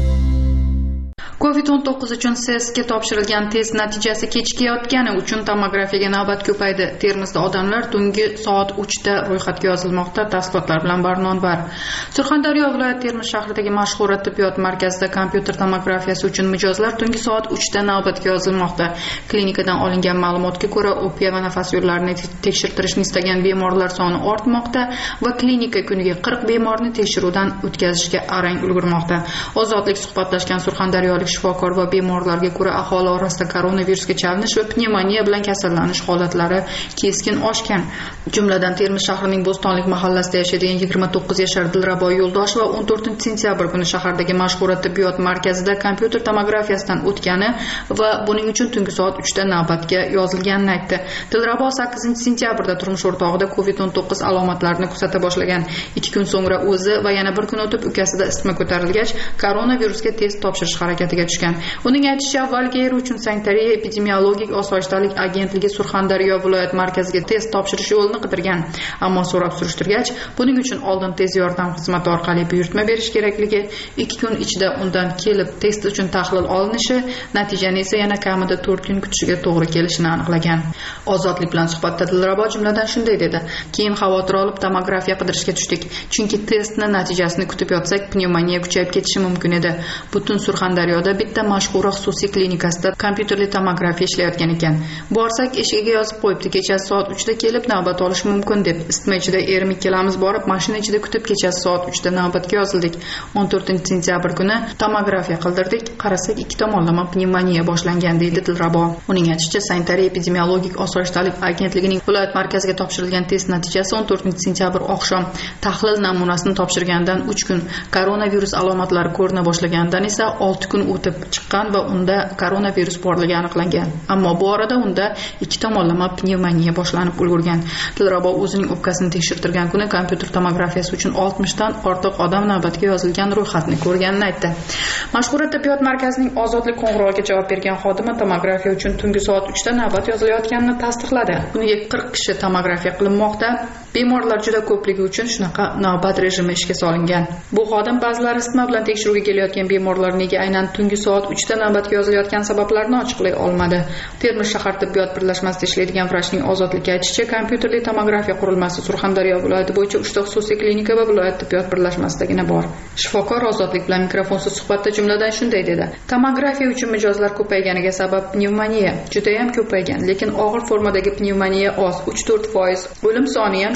covid o'n to'qqiz uchun S S ga topshirilgan test natijasi kechikayotgani uchun tomografiyaga navbat ko'paydi. Termizda odamlar tungi soat uchda ro'yxatga yozilmoqda. Tafsilotlar bilan Barnonbar. Surxondaryo viloyat Termiz shahridagi mashhur tibbiyot markazida kompyuter tomografiyasi uchun mijozlar tungi soat uchda navbatga yozilmoqda. Klinikadan olingan ma'lumotga ko'ra, o'pka va nafas yo'llarini tekshirtirishni istagan bemorlar soni ortmoqda va klinika kuniga qirq bemorni tekshiruvdan o'tkazishga arang ulgurmoqda. Ozodlik suhbatlashgan surxondaryolik shifokor va bemorlarga ko'ra aholi orasida koronavirusga chalinish va pnevmoniya bilan kasallanish holatlari keskin oshgan. Jumladan Termiz shahrining Bo'stonlik mahallasida yashaydigan yigirma to'qqiz yashar Dilrabo Yo'ldosh va o'n to'rtinchi sentyabr kuni shahardagi mashhur tibbiyot markazida kompyuter tomografiyasidan o'tgani va buning uchun tungi soat uchda navbatga yozilganini aytdi. Dilrabo sakkizinchi sentyabrda turmush o'rtog'ida covid o'n to'qqiz alomatlarini kuzata boshlagan. ikki kun so'ngra o'zi va yana bir kun o'tib ukasida isitma ko'tarilgach, koronavirusga test topshirish harakatiga tushgan. Uning aytishicha, avvalgi yer uchun sanitariya epidemiologik osoyishtalik agentligi Surxondaryo viloyat markaziga test topshirish yo'lini qidirgan. Ammo so'rab surishtirgach, buning uchun oldin tez yordam xizmati orqali buyurtma berish kerakligi, ikki kun ichida undan kelib test uchun tahlil olinishi, natijani esa yana kamida to'rt kun kutishiga to'g'ri kelishini aniqlagan. Ozodlik bilan suhbatda Dilrabo jumladan shunday dedi: "Keyin xavotir olib tomografiya qidirishga tushdik, chunki testning natijasini kutib yotsak, pnevmoniya kuchayib ketishi mumkin edi. Butun Surxondaryoda bitta mashhur xususiy klinikasida kompyuterli tomografiya ishlayotgan ekan. Borsak, eshigiga yozib qo'yibdi, kechasi soat uchda kelib navbat olish mumkin deb. Isitma ichida erim ikkalamiz borib, mashina ichida kutib kechasi soat uchda navbatga yozildik. o'n to'rtinchi sentyabr kuni tomografiya qildirdik. Qarasak, ikki tomonlama pnevmoniya boshlangan", deydi Dilrabo. Uning aytishicha, sanitariya epidemiologik osoyishtalik agentligining viloyat markaziga topshirilgan test natijasi o'n to'rtinchi sentyabr oqshom tahlil namunasini topshirgandan uch kun, koronavirus alomatlari ko'rina boshlagandan esa olti kun o'tib chiqqan va unda koronavirus borligi aniqlangan. Ammo bu orada unda ikki tomonlama pnevmoniya boshlanib ulgurgan. Dilrabo o'zining o'pkasini tekshirtirgan kuni kompyuter tomografiyasi uchun oltmishdan ortiq odam navbatga yozilgan ro'yxatni ko'rganini aytdi. Mashhur tibbiyot markazining Ozodlik qo'ng'iroviga javob bergan xodimi tomografiya uchun tungi soat uchda navbat yozilayotganini tasdiqladi. Kuniga qirq kishi tomografiya qilinmoqda. Bemorlar juda ko'pligi uchun shunaqa navbat rejimi ishga solingan. Bu xodim ba'zilari isitma bilan tekshiruvga kelayotgan bemorlar nega aynan tungi soat uchda navbatga yozilayotgan sabablarni ochiqlay olmadi. Termiz shahar tibbiyot birlashmasida ishlaydigan vrachning Ozodlikka aytishicha, kompyuterli tomografiya qurilmasi Surxondaryo viloyati bo'yicha uchta xususiy klinika va viloyat tibbiyot birlashmasidagina bor. Shifokor Ozodlik bilan mikrofonsiz suhbatda jumladan shunday dedi: "Tomografiya uchun mijozlar ko'payganiga sabab pnevmoniya juda ham ko'paygan, lekin og'ir formadagi pnevmoniya oz, uch to'rt foiz. O'lim soni ham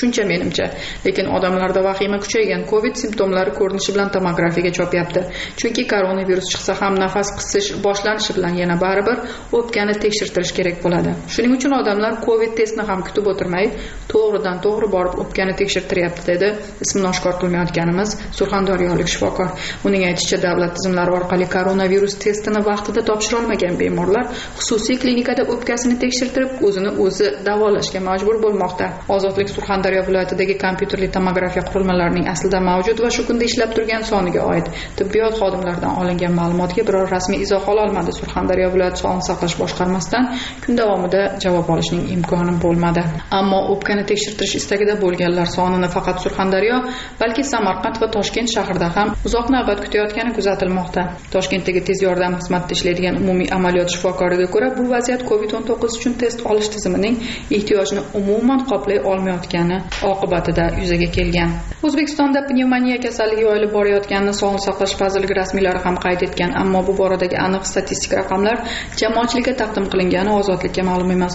tushuncha menimcha. Lekin odamlarda vahima kuchaygan. Covid simptomlari ko'rinishi bilan tomografiyaga chopyapti. Chunki koronavirus chiqsa ham nafas qisish boshlanishi bilan yana baribir o'pkani tekshirtirish kerak bo'ladi. Shuning uchun odamlar Covid testni ham kutib o'tirmay, to'g'ridan to'g'ri borib o'pkani tekshirtiryapti, dedi ismini oshkor qilmayotganimiz surxondaryolik shifokor. Uning aytishicha, davlat tizimlari orqali koronavirus testini vaqtida topshira olmagan bemorlar xususiy klinikada o'pkasini tekshirtirib, o'zini o'zi davolashga majbur bo'lmoqda. Ozodlik Surxondaryo viloyatidagi kompyuterli tomografiya qurilmalarining aslida mavjud va shu kunda ishlab turgan soniga oid tibbiyot xodimlaridan olingan ma'lumotga biror rasmiy izoh ola olmadi. Surxondaryo viloyat sog'liqni saqlash boshqarmasidan kun davomida javob olishning imkoni bo'lmadi. Ammo o'pkani tekshirtirish istagida bo'lganlar sonini faqat Surxondaryo, balki Samarqand va Toshkent shahrida ham uzoq navbat kutayotgani kuzatilmoqda. Toshkentdagi tez yordam xizmatida ishlaydigan umumiy amaliyot shifokoriga ko'ra, bu vaziyat Covid o'n to'qqiz uchun test olish tizimining ehtiyojini umuman qoplay olmayotgani oqibatida yuzaga kelgan. O'zbekistonda pnevmoniya kasalligi yoyilib borayotganini Sog'liqni saqlash vazirligi rasmiylari ham qayd etgan, ammo bu boradagi aniq statistik raqamlar jamoatchilikka taqdim qilingani ozodlikka ma'lum emas.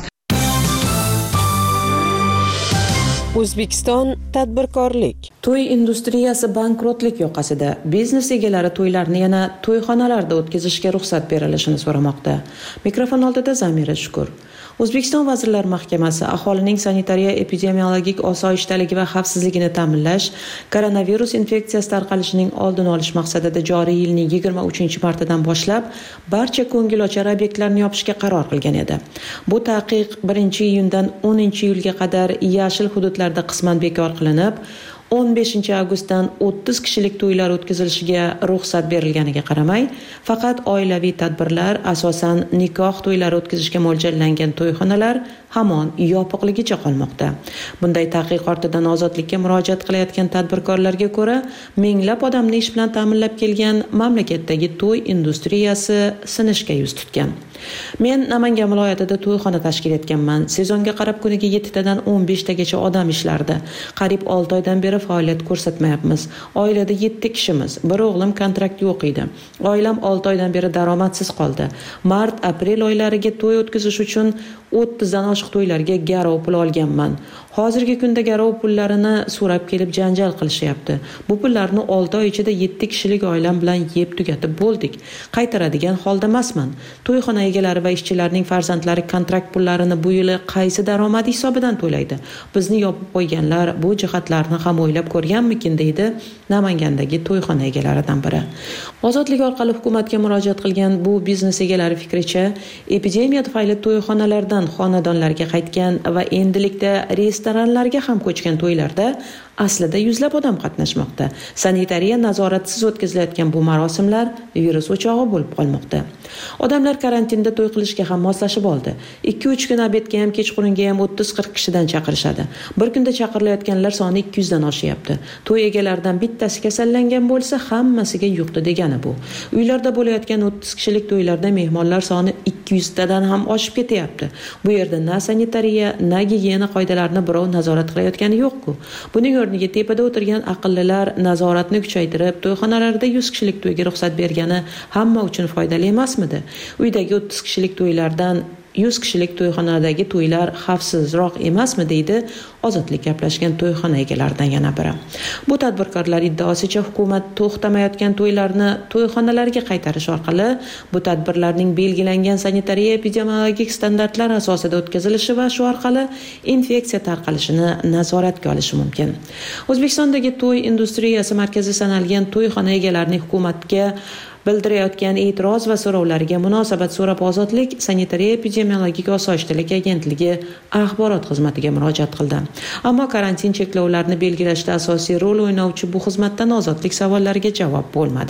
O'zbekiston tadbirkorlik. To'y industriyasi bankrotlik yoqasida. Biznes egalari to'ylarni yana to'yxonalarda o'tkazishga ruxsat berilishini so'ramoqda. Mikrofon oldida Zamira Shukur. O'zbekiston Vazirlar Mahkamasi aholining sanitariya epidemiologik osoyishtaligi va xavfsizligini ta'minlash, koronavirus infeksiyasi tarqalishining oldini olish maqsadida joriy yilning yigirma uchinchi martidan boshlab barcha ko'ngilochar obyektlarni yopishga qaror qilgan edi. Bu taqiq birinchi iyundan o'ninchi iyulga qadar yashil hududlarda qisman bekor qilinib, o'n beshinchi avgustdan o'ttiz kishilik to'ylar o'tkazilishiga ruxsat berilganiga qaramay, faqat oilaviy tadbirlar, asosan nikoh to'ylari o'tkazishga mo'ljallangan to'yxonalar hamon yopiqligicha qolmoqda. Bunday taqiq ortidan ozodlikka murojaat qilayotgan tadbirkorlarga ko'ra, minglab odamni ish bilan ta'minlab kelgan mamlakatdagi to'y industriyasi sinishga yuz tutgan. Men Namangan viloyatida to'yxona tashkil etganman. Sezonga qarab kuniga yettitadan o'n beshtagacha odam ishlardi. Qariyb olti oydan beri faoliyat ko'rsatmayapmiz. Oilada yetti kishimiz. Bir o'g'lim kontrakt yo'q edi. Oilam olti oydan beri daromadsiz qoldi. Mart, aprel oylariga to'y o'tkazish uchun o'ttizdan oshiq to'ylarga garov pul olganman. Hozirgi kunda garov pullarini so'rab kelib janjal qilishyapti. Bu pullarni olti oy ichida yetti kishilik oilam bilan yeb tugatib bo'ldik. Qaytaradigan holda emasman. To'yxona egalari va ishchilarning farzandlari kontrakt pullarini bu yili qaysi daromadi hisobidan to'laydi? Bizni yopib qo'yganlar bu jihatlarni ham o'ylab ko'rganmikin, deydi Namangandagi to'yxona egalaridan biri. Ozodlik orqali hukumatga murojaat qilgan bu biznes egalari fikricha, epidemiya tufayli to'yxonalardan xonadonlarga qaytgan va endilikda restoranlarga ham ko'chgan to'ylarda aslida yuzlab odam qatnashmoqda. Sanitariya nazoratiz o'tkazilayotgan bu marosimlar virus o'chog'i bo'lib qolmoqda. Odamlar karantinda to'y qilishga ham moslashib oldi. ikki uch kun obedga ham kechqurunga ham o'ttiz qirq kishidan chaqirishadi. Bir kunda chaqirilayotganlar soni ikki yuzdan oshyapti. To'y egalaridan bittasi kasallangan bo'lsa, hammasiga yuqdi degani bu. Uylarda bo'layotgan o'ttiz kishilik to'ylarda mehmonlar soni ikki yuztadan ham oshib ketyapti. Bu yerda na sanitariya, na gigiyena qoidalarini birov nazorat qilayotgani yo'q-ku. Buning o'rniga tepada o'tirgan aqllilar nazoratni kuchaytirib, to'yxonalarda yuz kishilik to'yga ruxsat bergani hamma uchun foydali emasmidi? Uydagi o'ttiz kishilik to'ylardan yuz kishilik to'yxonadagi to'ylar xavfsizroq emasmi, deydi Ozodlik gaplashgan to'yxona egalaridan yana biri. Bu tadbirkorlar iddaosicha hukumat to'xtamayotgan to'ylarni to'yxonalarga qaytarish orqali bu tadbirlarning belgilangan sanitariya epidemiologik standartlar asosida o'tkazilishi va shu orqali infeksiya tarqalishini nazoratga olishi mumkin. O'zbekistondagi to'y industriyasi markazi sanalgan to'yxona egalarining hukumatga bildirayotgan e'tiroz va so'rovlariga munosabat so'rab Ozodlik sanitariya epidemiologik osoyishtalik agentligi axborot xizmatiga murojaat qildi. Ammo karantin cheklovlarini belgilashda asosiy rol o'ynovchi bu xizmatdan Ozodlik savollariga javob bo'lmadi.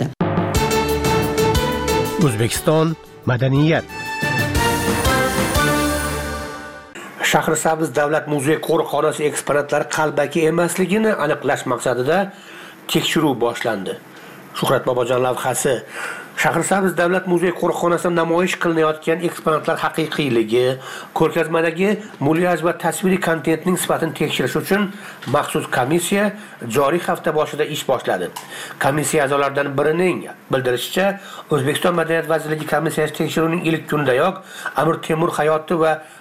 O'zbekiston madaniyat. Shahrisabz davlat muzey qo'riqxonasi eksponatlari qalbaki emasligini aniqlash maqsadida tekshiruv boshlandi. Shuhrat Bobojon lavhasi. Shahrisabz davlat muzey qo'riqxonasida namoyish qilinayotgan eksponatlar haqiqiyligi, ko'rgazmadagi mulyaj va tasviriy kontentning sifatini tekshirish uchun maxsus komissiya joriy hafta boshida ish boshladi. Komissiya a'zolaridan birining bildirishicha, O'zbekiston Madaniyat vazirligi komissiyasi tekshiruvining ilk kunidayoq Amir Temur hayoti va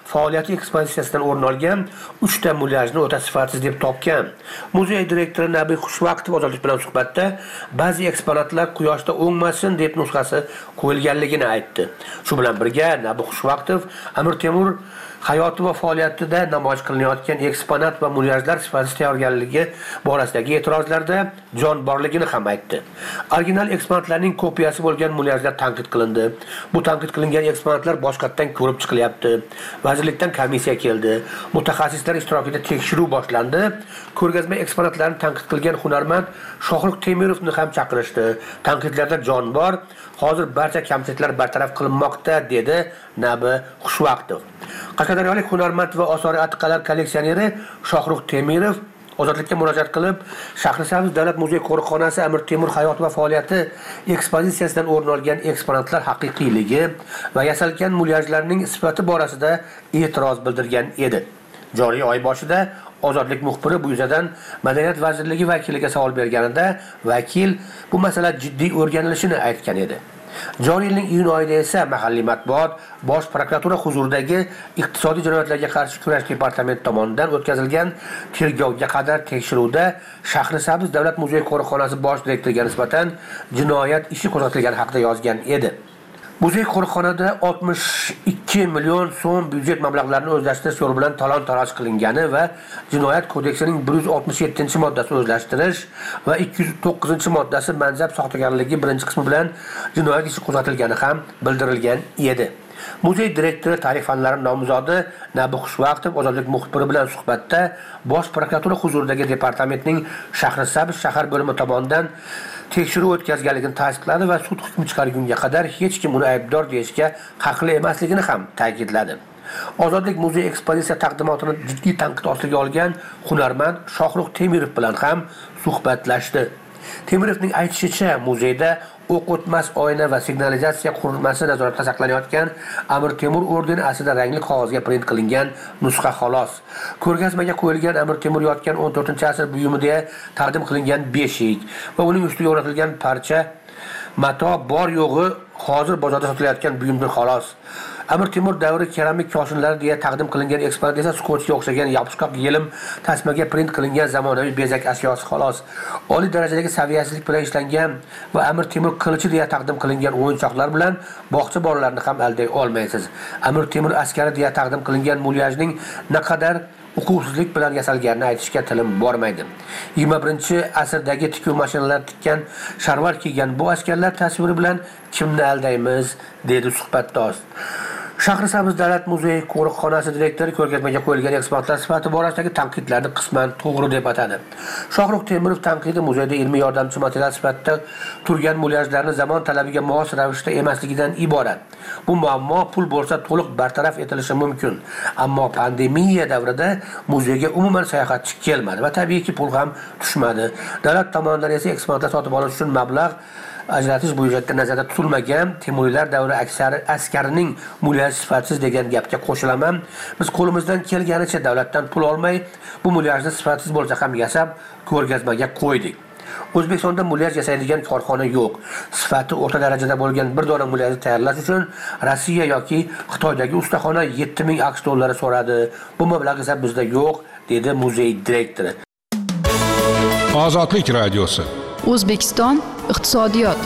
faoliyati ekspozitsiyasidan o'rin olgan uchta mulyajni o'ta sifatsiz deb topgan. Muzey direktori Nabiy Xushvaqtov Ozodlik bilan suhbatda ba'zi eksponatlar quyoshda o'ngmasin deb nusxasi qo'yilganligini aytdi. Shu bilan birga Nabiy Xushvaqtov Amir Temur hayoti va faoliyatida namoyish qilinayotgan eksponat va mulyajlar sifatida tayyorgarligi borasidagi e'tirozlarda jon borligini ham aytdi. Original eksponatlarning kopiyasi bo'lgan mulyajlar tanqid qilindi. Bu tanqid qilingan eksponatlar boshqatdan ko'rib chiqilyapti. Vazirlikdan komissiya keldi. Mutaxassislar ishtirokida tekshiruv boshlandi. Ko'rgazma eksponatlarini tanqid qilgan hunarmand Shohruh Temirovni ham chaqirishdi. Tanqidlarda jon bor. Hozir barcha kamchiliklar bartaraf qilinmoqda, dedi Nabiy Xushvaqtov. Qashqadaryolik hunarmand va osori atiqalar kolleksioneri Shohruh Temirov Ozodlikka murojaat qilib, Shahrisabz davlat muzey qo'riqxonasi Amir Temur hayoti va faoliyati ekspozitsiyasidan o'rin olgan eksponatlar haqiqiyligi va yasalgan mulyajlarning sifati borasida e'tiroz bildirgan edi. Joriy oy boshida Ozodlik muxbiri bu yuzasidan Madaniyat vazirligi vakiliga savol berganida vakil bu masala jiddiy o'rganilishini aytgan edi. Joriy yilning iyun oyida esa mahalliy matbuot Bosh prokuratura huzuridagi iqtisodiy jinoyatlarga qarshi kurash departamenti tomonidan o'tkazilgan tergovga qadar tekshiruvda Shahrisabz davlat muzey qo'riqxonasi bosh direktoriga nisbatan jinoyat ishi qo'zg'atilgani haqida yozgan edi. Muzey qo'riqxonada oltmish ikki million so'm byudjet mablag'larini o'zlashtirish yo'li bilan talon-taroj qilingani va Jinoyat kodeksining bir yuz oltmish yettinchi moddasi o'zlashtirish va ikki yuz to'qqizinchi moddasi mansab soxtagarligi birinchi qismi bilan jinoyat ishi qo'zg'atilgani ham bildirilgan edi. Muzey direktori tarix fanlari nomzodi Nabiy Xushvaqtov Ozodlik muxbiri bilan suhbatda Bosh prokuratura huzuridagi departamentning Shahrisabz shahar bo'limi tomonidan tekshiruv o'tkazganligini tasdiqladi va sud hukmi chiqargunga qadar hech kim uni aybdor deyishga haqli emasligini ham ta'kidladi. Ozodlik muzey ekspozitsiya taqdimotini jiddiy tanqid ostiga olgan hunarmand Shohruh Temirov bilan ham suhbatlashdi. Temirovning aytishicha, muzeyda o'q o'tmas oyna va signalizatsiya qurilmasi nazoratda saqlanayotgan Amir Temur ordeni aslida rangli qog'ozga print qilingan nusxa xolos. Ko'rgazmaga qo'yilgan Amir Temur yotgan o'n to'rtinchi asr buyumida taqdim qilingan beshik va uning ustiga o'rnatilgan parcha mato bor yo'g'i hozir bozorda sotilayotgan buyumdir xolos. Amir Temur davri keramik koshinlari deya taqdim qilingan eksponat esa skotchga o'xshagan yopishqoq yelim tasmaga print qilingan zamonaviy bezak ashyosi xolos. Oliy darajadagi saviyasizlik bilan ishlangan va Amir Temur qilichi deya taqdim qilingan o'yinchoqlar bilan bog'cha bolalarini ham alday olmaysiz. Amir Temur askari deya taqdim qilingan mulyajning naqadar huquqsizlik bilan yasalganini aytishga tilim bormaydi. yigirma birinchi asrdagi tikuv mashinalari tikkan sharvar kiygan bu askarlar tasviri bilan kimni aldaymiz, dedi suhbatdosh. Shahrisabz davlat muzey qo'riqxonasi direktori ko'rgazmaga qo'yilgan eksponatlar sifati borasidagi tanqidlarni qisman to'g'ri deb atadi. Shohruh Temirov tanqidi muzeyda ilmiy yordamchi material sifatida turgan mulyajlarni zamon talabiga mos ravishda emasligidan iborat. Bu muammo pul bo'lsa to'liq bartaraf etilishi mumkin. Ammo pandemiya davrida muzeyga umuman sayohatchi kelmadi va tabiiyki pul ham tushmadi. Davlat tomonidan esa eksponatlar sotib olish uchun mablag' ajratish bo'yicha nazarda tutilmagan Temuriylar davri aksari askarining mulyaj sifatsiz degan gapga qo'shilaman. Biz qo'limizdan kelganicha davlatdan pul olmay bu mulyajni sifatsiz bo'lsa ham yasab ko'rgazmaga qo'ydik. O'zbekistonda mulyaj yasaydigan korxona yo'q. Sifati o'rta darajada bo'lgan bir dona mulyajni tayyorlash uchun Rossiya yoki Xitoydagi ustaxona yetti ming aqsh dollari so'radi. Bu mablag' esa bizda yo'q, dedi muzey direktori. Ozodlik radiosi. O'zbekiston iqtisodiyot.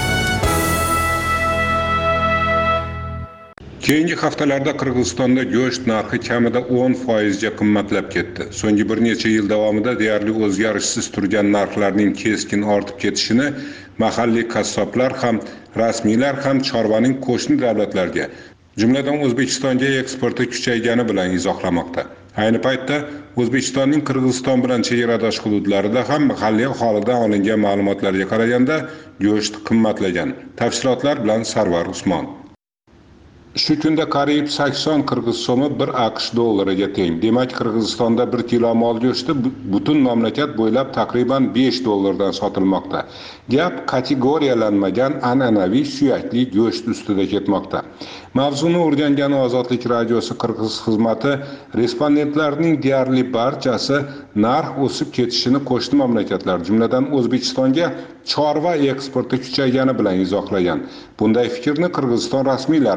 Keyingi haftalarda Qirg'izistonda go'sht narxi kamida o'n foiz ga qimmatlab ketdi. So'nggi bir necha yil davomida deyarli o'zgarishsiz turgan narxlarning keskin ortib ketishini mahalliy qassoblar ham, rasmiylar ham chorvaning qo'shni davlatlarga, jumladan O'zbekistonga eksporti kuchaygani bilan izohlamoqda. Ayni paytda O'zbekistonning Qirg'iziston bilan chegaradosh hududlarida ham mahalliy aholidan olingan ma'lumotlarga qaraganda go'sht qimmatlagan. Tafsilotlar bilan Sarvar Usmon. Shu kunda qariyb sakson qirg'iz so'mi bir aqsh dollariga teng. Demak, Qirg'izistonda bir kilo mol go'shti butun mamlakat bo'ylab taqriban besh dollardan sotilmoqda. Gap kategoriyalanmagan an'anaviy suyakli go'sht ustida ketmoqda. Mavzuni o'rgangan Ozodlik radiosi Qirg'iz xizmati respondentlarning deyarli barchasi narx o'sib ketishini qo'shni mamlakatlar, jumladan O'zbekistonga chorva eksporti kuchaygani bilan izohlagan. Bunday fikrni Qirg'iziston rasmiylari ham bildirgan.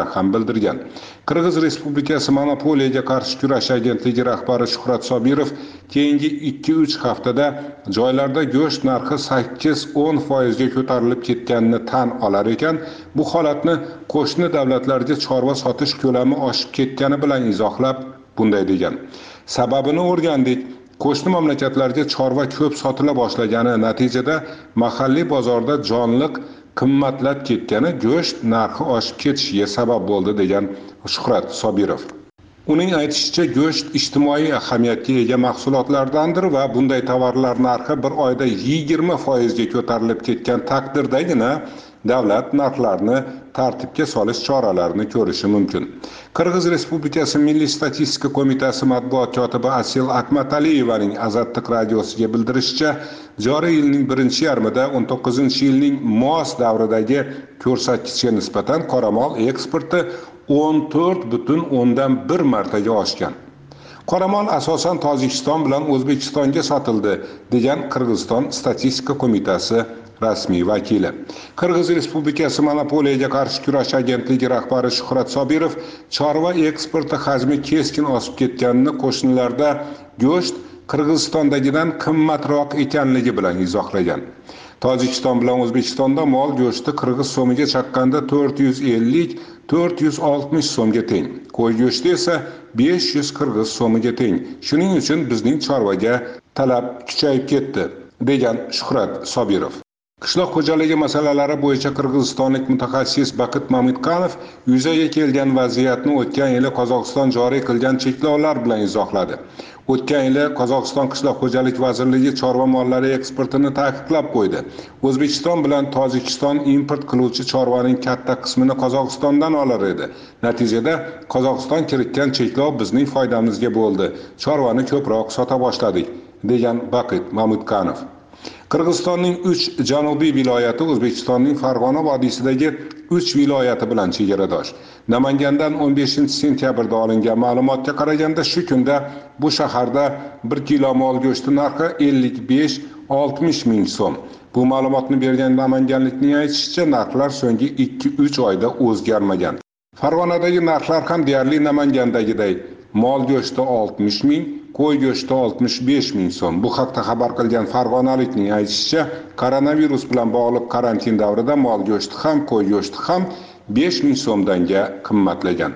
bildirgan. Qirg'iz Respublikasi Monopoliyaga qarshi kurash agentligi rahbari Shuhrat Sobirov keyingi ikki uch haftada joylarda go'sht narxi sakkiz o'n foizga ko'tarilib ketganini tan olar ekan, bu holatni qo'shni davlatlarga chorva sotish ko'lami oshib ketgani bilan izohlab bunday degan. Sababini o'rgandik. Qo'shni mamlakatlarga chorva ko'p sotila boshlagani natijada mahalliy bozorda jonliq qimmatlab ketgani go'sht narxi oshib ketishiga sabab bo'ldi degan Shuhrat Sobirov. Uning aytishicha, go'sht ijtimoiy ahamiyatga ega mahsulotlardandir va bunday tovarlar narxi bir oyda yigirma foizga ko'tarilib ketgan taqdirdagina davlat narxlarni tartibga solish choralarini ko'rishi mumkin. Qirg'iz Respublikasi Milliy statistika qo'mitasi matbuot kotibi Asil Akmataliyevaning Azatliq radiosiga bildirishicha, joriy yilning birinchi yarmida o'n to'qqizinchi yilning mos davridagi ko'rsatkichga nisbatan qoramol eksporti o'n to'rt butun o'ndan bir martaga oshgan. Qoramol asosan Tojikiston bilan O'zbekistonga sotildi, degan Qirg'iziston statistika qo'mitasi rasmiy vakili. Qirg'iz Respublikasi Monopoliyaga qarshi kurash agentligi rahbari Shuhrat Sobirov chorva eksporti hajmi keskin o'sib ketganini qo'shnilarda go'sht Qirg'izistondagidan qimmatroq ekanligi bilan izohlagan. Tojikiston bilan O'zbekistonda mol go'shti qirg'iz so'miga chaqqanda to'rt yuz ellik to'rt yuz oltmish so'mga teng. Qo'y go'shti esa besh yuz qirg'iz so'miga teng. Shuning uchun bizning chorvaga talab kuchayib ketdi, degan Shuhrat Sobirov. Qishloq xo'jaligi masalalari bo'yicha qirg'izistonlik mutaxassis Baqit Mamidkanov yuzaga kelgan vaziyatni o'tgan yili Qozog'iston joriy qilgan cheklovlar bilan izohladi. O'tgan yili Qozog'iston qishloq xo'jalik vazirligi chorva mollari eksportini taqiqlab qo'ydi. O'zbekiston bilan Tojikiston import qiluvchi chorvaning katta qismini Qozog'istondan olar edi. Natijada Qozog'iston kiritgan cheklov bizning foydamizga bo'ldi. Chorvani ko'proq sota boshladik, degan Baqit Mamidkanov. Qirg'izistonning uch janubiy viloyati O'zbekistonning Farg'ona vodiysidagi uch viloyati bilan chegaradosh. Namangandan o'n beshinchi sentyabrda olingan ma'lumotga qaraganda shu kunda bu shaharda bir kilo mol go'shti narxi ellik besh oltmish ming so'm. Bu ma'lumotni bergan namanganlikning aytishicha, narxlar so'nggi ikki uch oyda o'zgarmagan. Farg'onadagi narxlar ham deyarli Namangandagiday. Mol go'shti oltmish ming, qo'y go'shti oltmish besh ming so'm. Bu haqda xabar qilgan farg'onalikning aytishicha, koronavirus bilan bog'liq karantin davrida mol go'shti ham, qo'y go'shti ham besh ming so'mdanga qimmatlagan.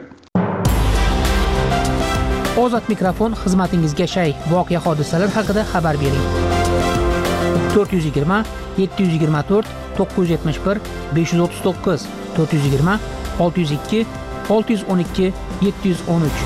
Ozod mikrofon xizmatingizga shay. Voqea hodisalar haqida xabar bering. to'rt yuz yigirma yetti yuz yigirma to'rt to'qqiz yuz yetmish bir besh yuz o'ttiz to'qqiz to'rt yuz yigirma olti yuz ikki olti yuz o'n ikki yetti yuz o'n uch.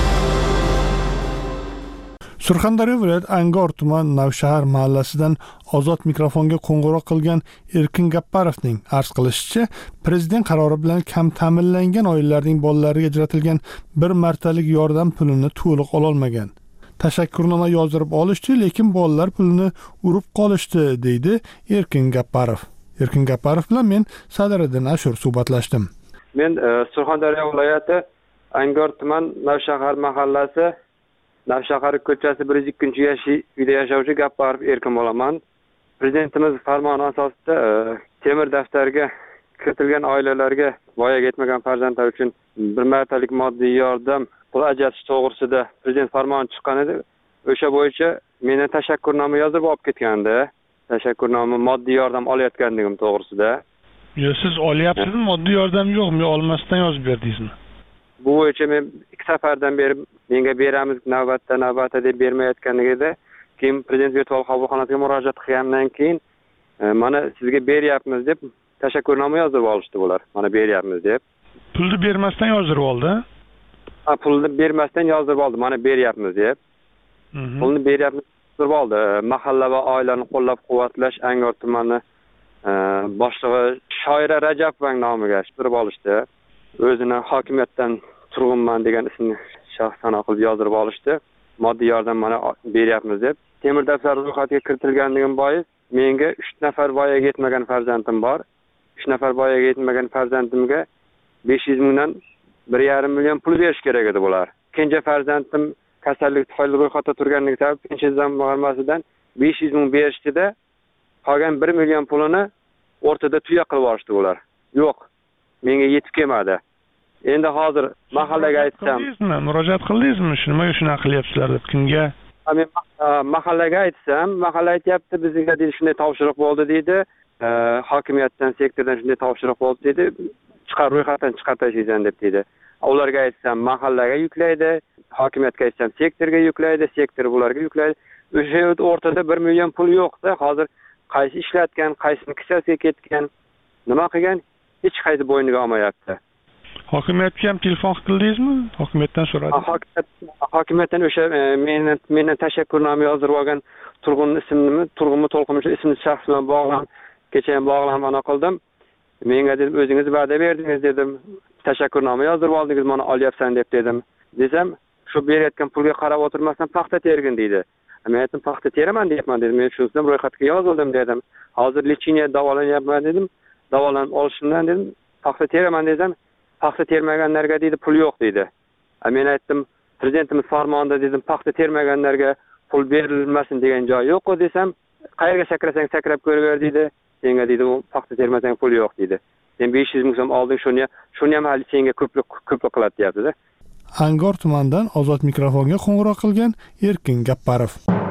Surxondaryo viloyat Angor tuman Navshahar mahallasidan Ozod mikrofonga qo'ng'iroq qilgan Erkin Gapparovning arz qilishicha, prezident qarori bilan kam ta'minlangan oilalarning bolalariga ajratilgan bir martalik yordam pulini to'liq ololmagan. Tashakkurnoma yozdirib olishdi, lekin bolalar pulini urib qolishdi, deydi Erkin Gapparov. Erkin Gapparov bilan men Sadiriddin Ashur suhbatlashdim. Men Surxondaryo viloyati Angor tuman Navshahar mahallasi Navshahar ko'chasi bir yuz ikkinchi uyda yashovchi Gapparov Erkin bo'laman. Prezidentimiz farmoni asosida temir daftarga kiritilgan oilalarga voyaga yetmagan farzandlar uchun bir martalik moddiy yordam pul ajratish to'g'risida prezident farmoni chiqqan edi. O'sha bo'yicha meni tashakkurnoma yozib olib ketganda, tashakkurnoma moddiy yordam olayotganligim to'g'risida. Yo, siz olyapsizmi? Moddiy yordam yo'qmi? Olmasdan yozib berdingizmi? Bu bo'yicha men ikki safardan beri menga beramiz navbatda navbatda deb bermayotganligida, keyin prezident virtual qabulxonasiga murojaat qilgandan keyin mana sizga beryapmiz deb tashakkurnoma yozdirib olishdi bular. Mana beryapmiz deb. Pulni bermasdan yozdirib oldi. Ha, pulni bermasdan yozdirib oldi. Mana beryapmiz deb. Pulni beryapmiz deb oldi. Mahalla va oilani qo'llab-quvvatlash Angor tumani boshlig'i Shoira Rajabovaning nomiga yozdirib olishdi. O'zini hokimiyatdan turg'unman degan ismni shaxsan qilib yozdirib olishdi. Moddiy yordam mana beryapmiz deb. Temir daftar ro'yxatiga kiritilganligim bois menga uch nafar voyaga yetmagan farzandim bor. uch nafar voyaga yetmagan farzandimga besh yuz mingdan bir yarim million pul berish kerak edi bular. Ikkinchi farzandim kasallik tufayli ro'yxatda turganligi sabab pensiya jamg'armasidan besh yuz ming berishdida qolgan bir million pulini o'rtada tuya qilib yuborishdi bular. Yo'q, menga yetib kelmadi. endi hozir mahallaga aytsam, qildingizmi? Murojaat qildingizmi? Nimaga shunaqa qilyapsizlar deb kimga? Men mahallaga aytsam, mahalla aytyapti, bizga deydi shunday topshiriq bo'ldi deydi. Hokimiyatdan, sektordan shunday topshiriq bo'ldi deydi. Chiqar ro'yxatdan chiqartishingizdan deb deydi. Ularga aytsam, mahallaga yuklaydi, hokimiyatga aytsam, sektorga yuklaydi, sektor bularga yuklaydi. O'sha o'rtada bir million pul yo'q-da. Hozir qaysi ishlatgan, qaysini kissasiga ketgan, nima qilgan, hech qaysi bo'yniga olmayapti. Hokimiyatga ham telefon qildingizmi? Hokimiyatdan so'radim. Hokimiyat hokimiyatdan o'sha mendan mendan tashakkurnoma yozdirib olgan turg'un ismini, turg'unmi to'lqinmi ismini shaxs bilan bog'lan, kecha ham bog'lanib ana qildim. Menga dedim, o'zingiz va'da berdingiz dedim. Tashakkurnoma yozdirib oldingiz, mana olyapsan deb dedim. Desam, shu berayotgan pulga qarab o'tirmasdan paxta tergin deydi. Men aytdim, paxta teraman deyapman dedim. Men shundan ro'yxatga yozildim dedim. Hozir lechiniya davolanyapman dedim. Davolanib olishimdan dedim, paxta teraman desam, paxta termaganlarga deydi pul yo'q deydi. Men aytdim, prezidentimiz farmonida dedim, paxta termaganlarga pul berilmasin degan joy yo'q-ku desam, qayerga sakrasang sakrab ko'raver deydi. Senga deydi, paxta termasang pul yo'q deydi. Sen besh yuz ming so'm olding, shuni shuni ham hali senga ko'plik ko'plik qiladi deyapti-da. Angor tumanidan Ozod mikrofonga qo'ng'iroq qilgan Erkin Gapparov.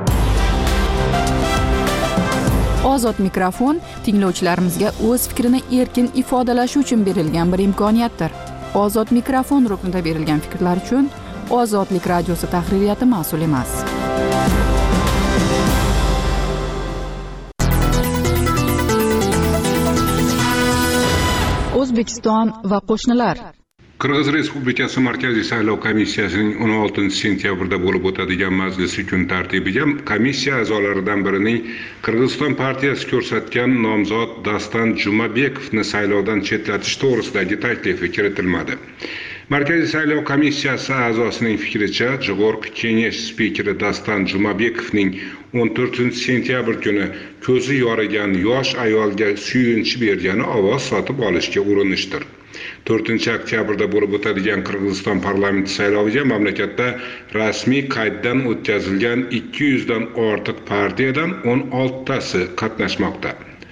Ozod mikrofon tinglovchilarimizga o'z fikrini erkin ifodalashi uchun berilgan bir imkoniyatdir. Ozod mikrofon ruknida berilgan fikrlar uchun Ozodlik radiosi tahririyati mas'ul emas. O'zbekiston va qo'shnilar. Qirg'iz Respublikasi Markaziy saylov komissiyasining o'n oltinchi sentyabrda bo'lib o'tadigan majlisi kun tartibiga komissiya a'zolaridan birining Qirg'iziston partiyasi ko'rsatgan nomzod Dastan Jumabekovni saylovdan chetlatish to'g'risidagi taklifi kiritilmadi. Markaziy saylov komissiyasi a'zosining fikricha, Jig'org'i Kengash spikeri Dastan Jumabekovning o'n to'rtinchi sentyabr kuni ko'zi yorigan yosh ayolga suyunchi bergani ovoz sotib olishga urinishdir. to'rtinchi oktyabrda bo'lib o'tadigan Qirg'iziston parlamenti sayloviga mamlakatda rasmiy qayddan o'tkazilgan ikki yuzdan ortiq partiyadan o'n oltitasi qatnashmoqda.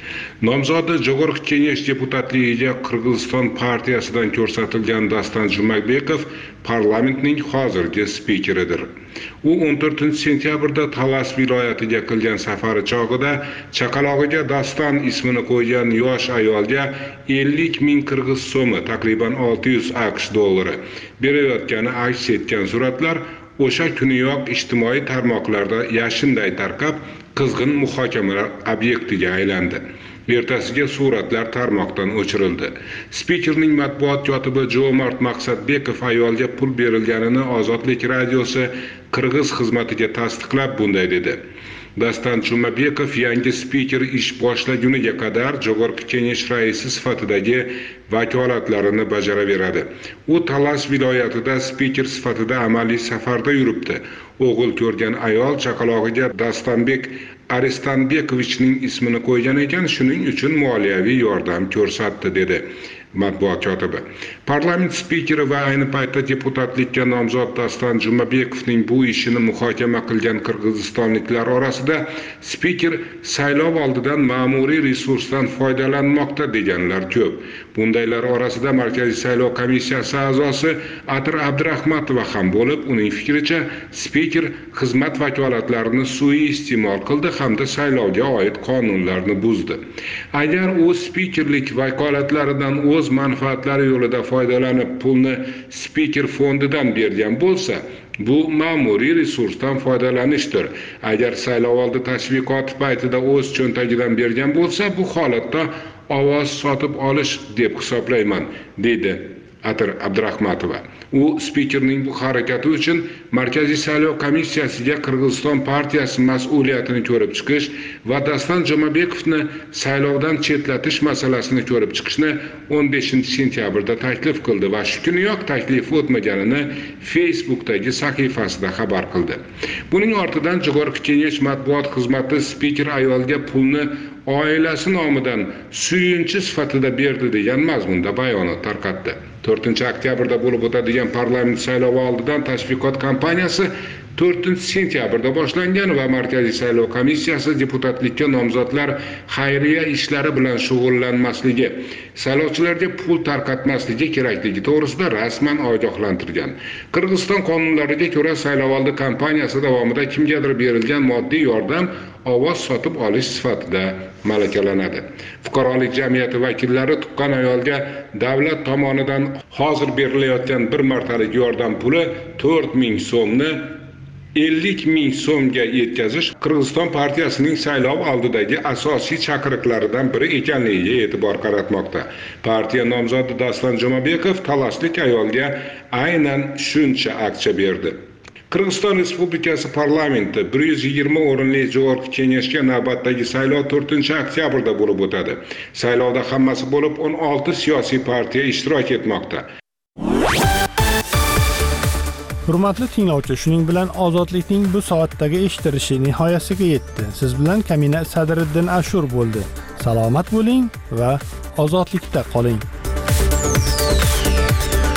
Nomzodi Jig'org'i Kengash deputatligiga Qirg'iziston partiyasidan ko'rsatilgan Dastan Jumabekov parlamentning hozirgi spikeridir. U o'n to'rtinchi sentyabrda Talas viloyatiga qilgan safari chog'ida chaqalog'iga Dastan ismini qo'ygan yosh ayolga ellik ming qirg'iz so'mi, taqriban olti yuz aqsh dollari berayotgani aks etgan suratlar o'sha kuniyoq ijtimoiy tarmoqlarda yashinday tarqab, qizg'in muhokamalar obyektiga aylandi. Ertasiga suratlar tarmoqdan o'chirildi. Spikerning matbuot kotibi Jo'mart Maqsadbekov ayolga pul berilganini Ozodlik radiosi Qirg'iz xizmatiga tasdiqlab bunday dedi. Dastan Jumabekov yangi spiker ish boshlaguniga qadar Jig'org'i Kengash raisi sifatidagi vakolatlarini bajaraveradi. U Talas viloyatida spiker sifatida amaliy safarda yuribdi. O'g'il ko'rgan ayol chaqalog'iga Dastanbek Aristanbekovichning ismini qo'ygan ekan, shuning uchun moliyaviy yordam ko'rsatdi dedi matbuot kotibi. Parlament spikeri va ayni paytda deputatlikka nomzod Dastan Jumabekovning bu ishini muhokama qilgan qirg'izistonliklar orasida spiker saylov oldidan ma'muriy resursdan foydalanmoqda deganlar ko'p. Bundaylar orasida Markaziy saylov komissiyasi a'zosi Atir Abdurahmatova ham bo'lib, uning fikricha spiker xizmat vakolatlarini suiiste'mol qildi hamda saylovga oid qonunlarni buzdi. Agar u spikerlik vakolatlaridan o'z manfaatlari yo'lida foydalanib pulni spiker fondidan bergan bo'lsa, bu ma'muriy resursdan foydalanishdir. Agar saylovoldi tashviqoti paytida o'z cho'ntagidan bergan bo'lsa, bu holatda ovoz sotib olish deb hisoblayman, dedi Atir Abdurahmatova. U spikerning bu harakati uchun Markaziy saylov komissiyasiga Qirg'iziston partiyasi mas'uliyatini ko'rib chiqish va Dastan Jumabekovni saylovdan chetlatish masalasini ko'rib chiqishni o'n beshinchi sentyabrda taklif qildi va shu kuniyoq taklif o'tmaganini Facebook'dagi sahifasida xabar qildi. Buning ortidan Jig'org'i Kengash matbuot xizmati spiker ayolga pulni oilasi nomidan suyunchi sifatida berdi degan mazmunda bayonot tarqatdi. to'rtinchi oktyabrda bo'lib o'tadigan parlament saylovi oldidan tashviqot kampaniyasi to'rtinchi sentyabrda boshlangan va Markaziy saylov komissiyasi deputatlikka nomzodlar xayriya ishlari bilan shug'ullanmasligi, saylovchilarga pul tarqatmasligi kerakligi to'g'risida rasman ogohlantirgan. Qirg'iziston qonunlariga ko'ra saylovoldi kampaniyasi davomida kimgadir berilgan moddiy yordam ovoz sotib olish sifatida malakalanadi. Fuqarolik jamiyati vakillari tuqqan ayolga davlat tomonidan hozir berilayotgan bir martalik yordam puli to'rt ming so'mni ellik ming so'mga yetkazish Qirg'iziston partiyasining saylov oldidagi asosiy chaqiriqlaridan biri ekanligiga e'tibor qaratmoqda. Partiya nomzodi Daston Jumabekov talashlik ayolga aynan shuncha akcha berdi. Qirg'iziston Respublikasi parlamenti bir yuz yigirma o'rinli Jo'rg kengashga navbatdagi saylov to'rtinchi oktyabrda bo'lib o'tadi. Saylovda hammasi bo'lib o'n olti siyosiy partiya ishtirok etmoqda. Hurmatli tinglovchi, shuning bilan ozodlikning bu soatdagi eshittirishi nihoyasiga yetdi. Siz bilan Kamina Sadriddin Ashur bo'ldi. Salomat bo'ling va ozodlikda qoling.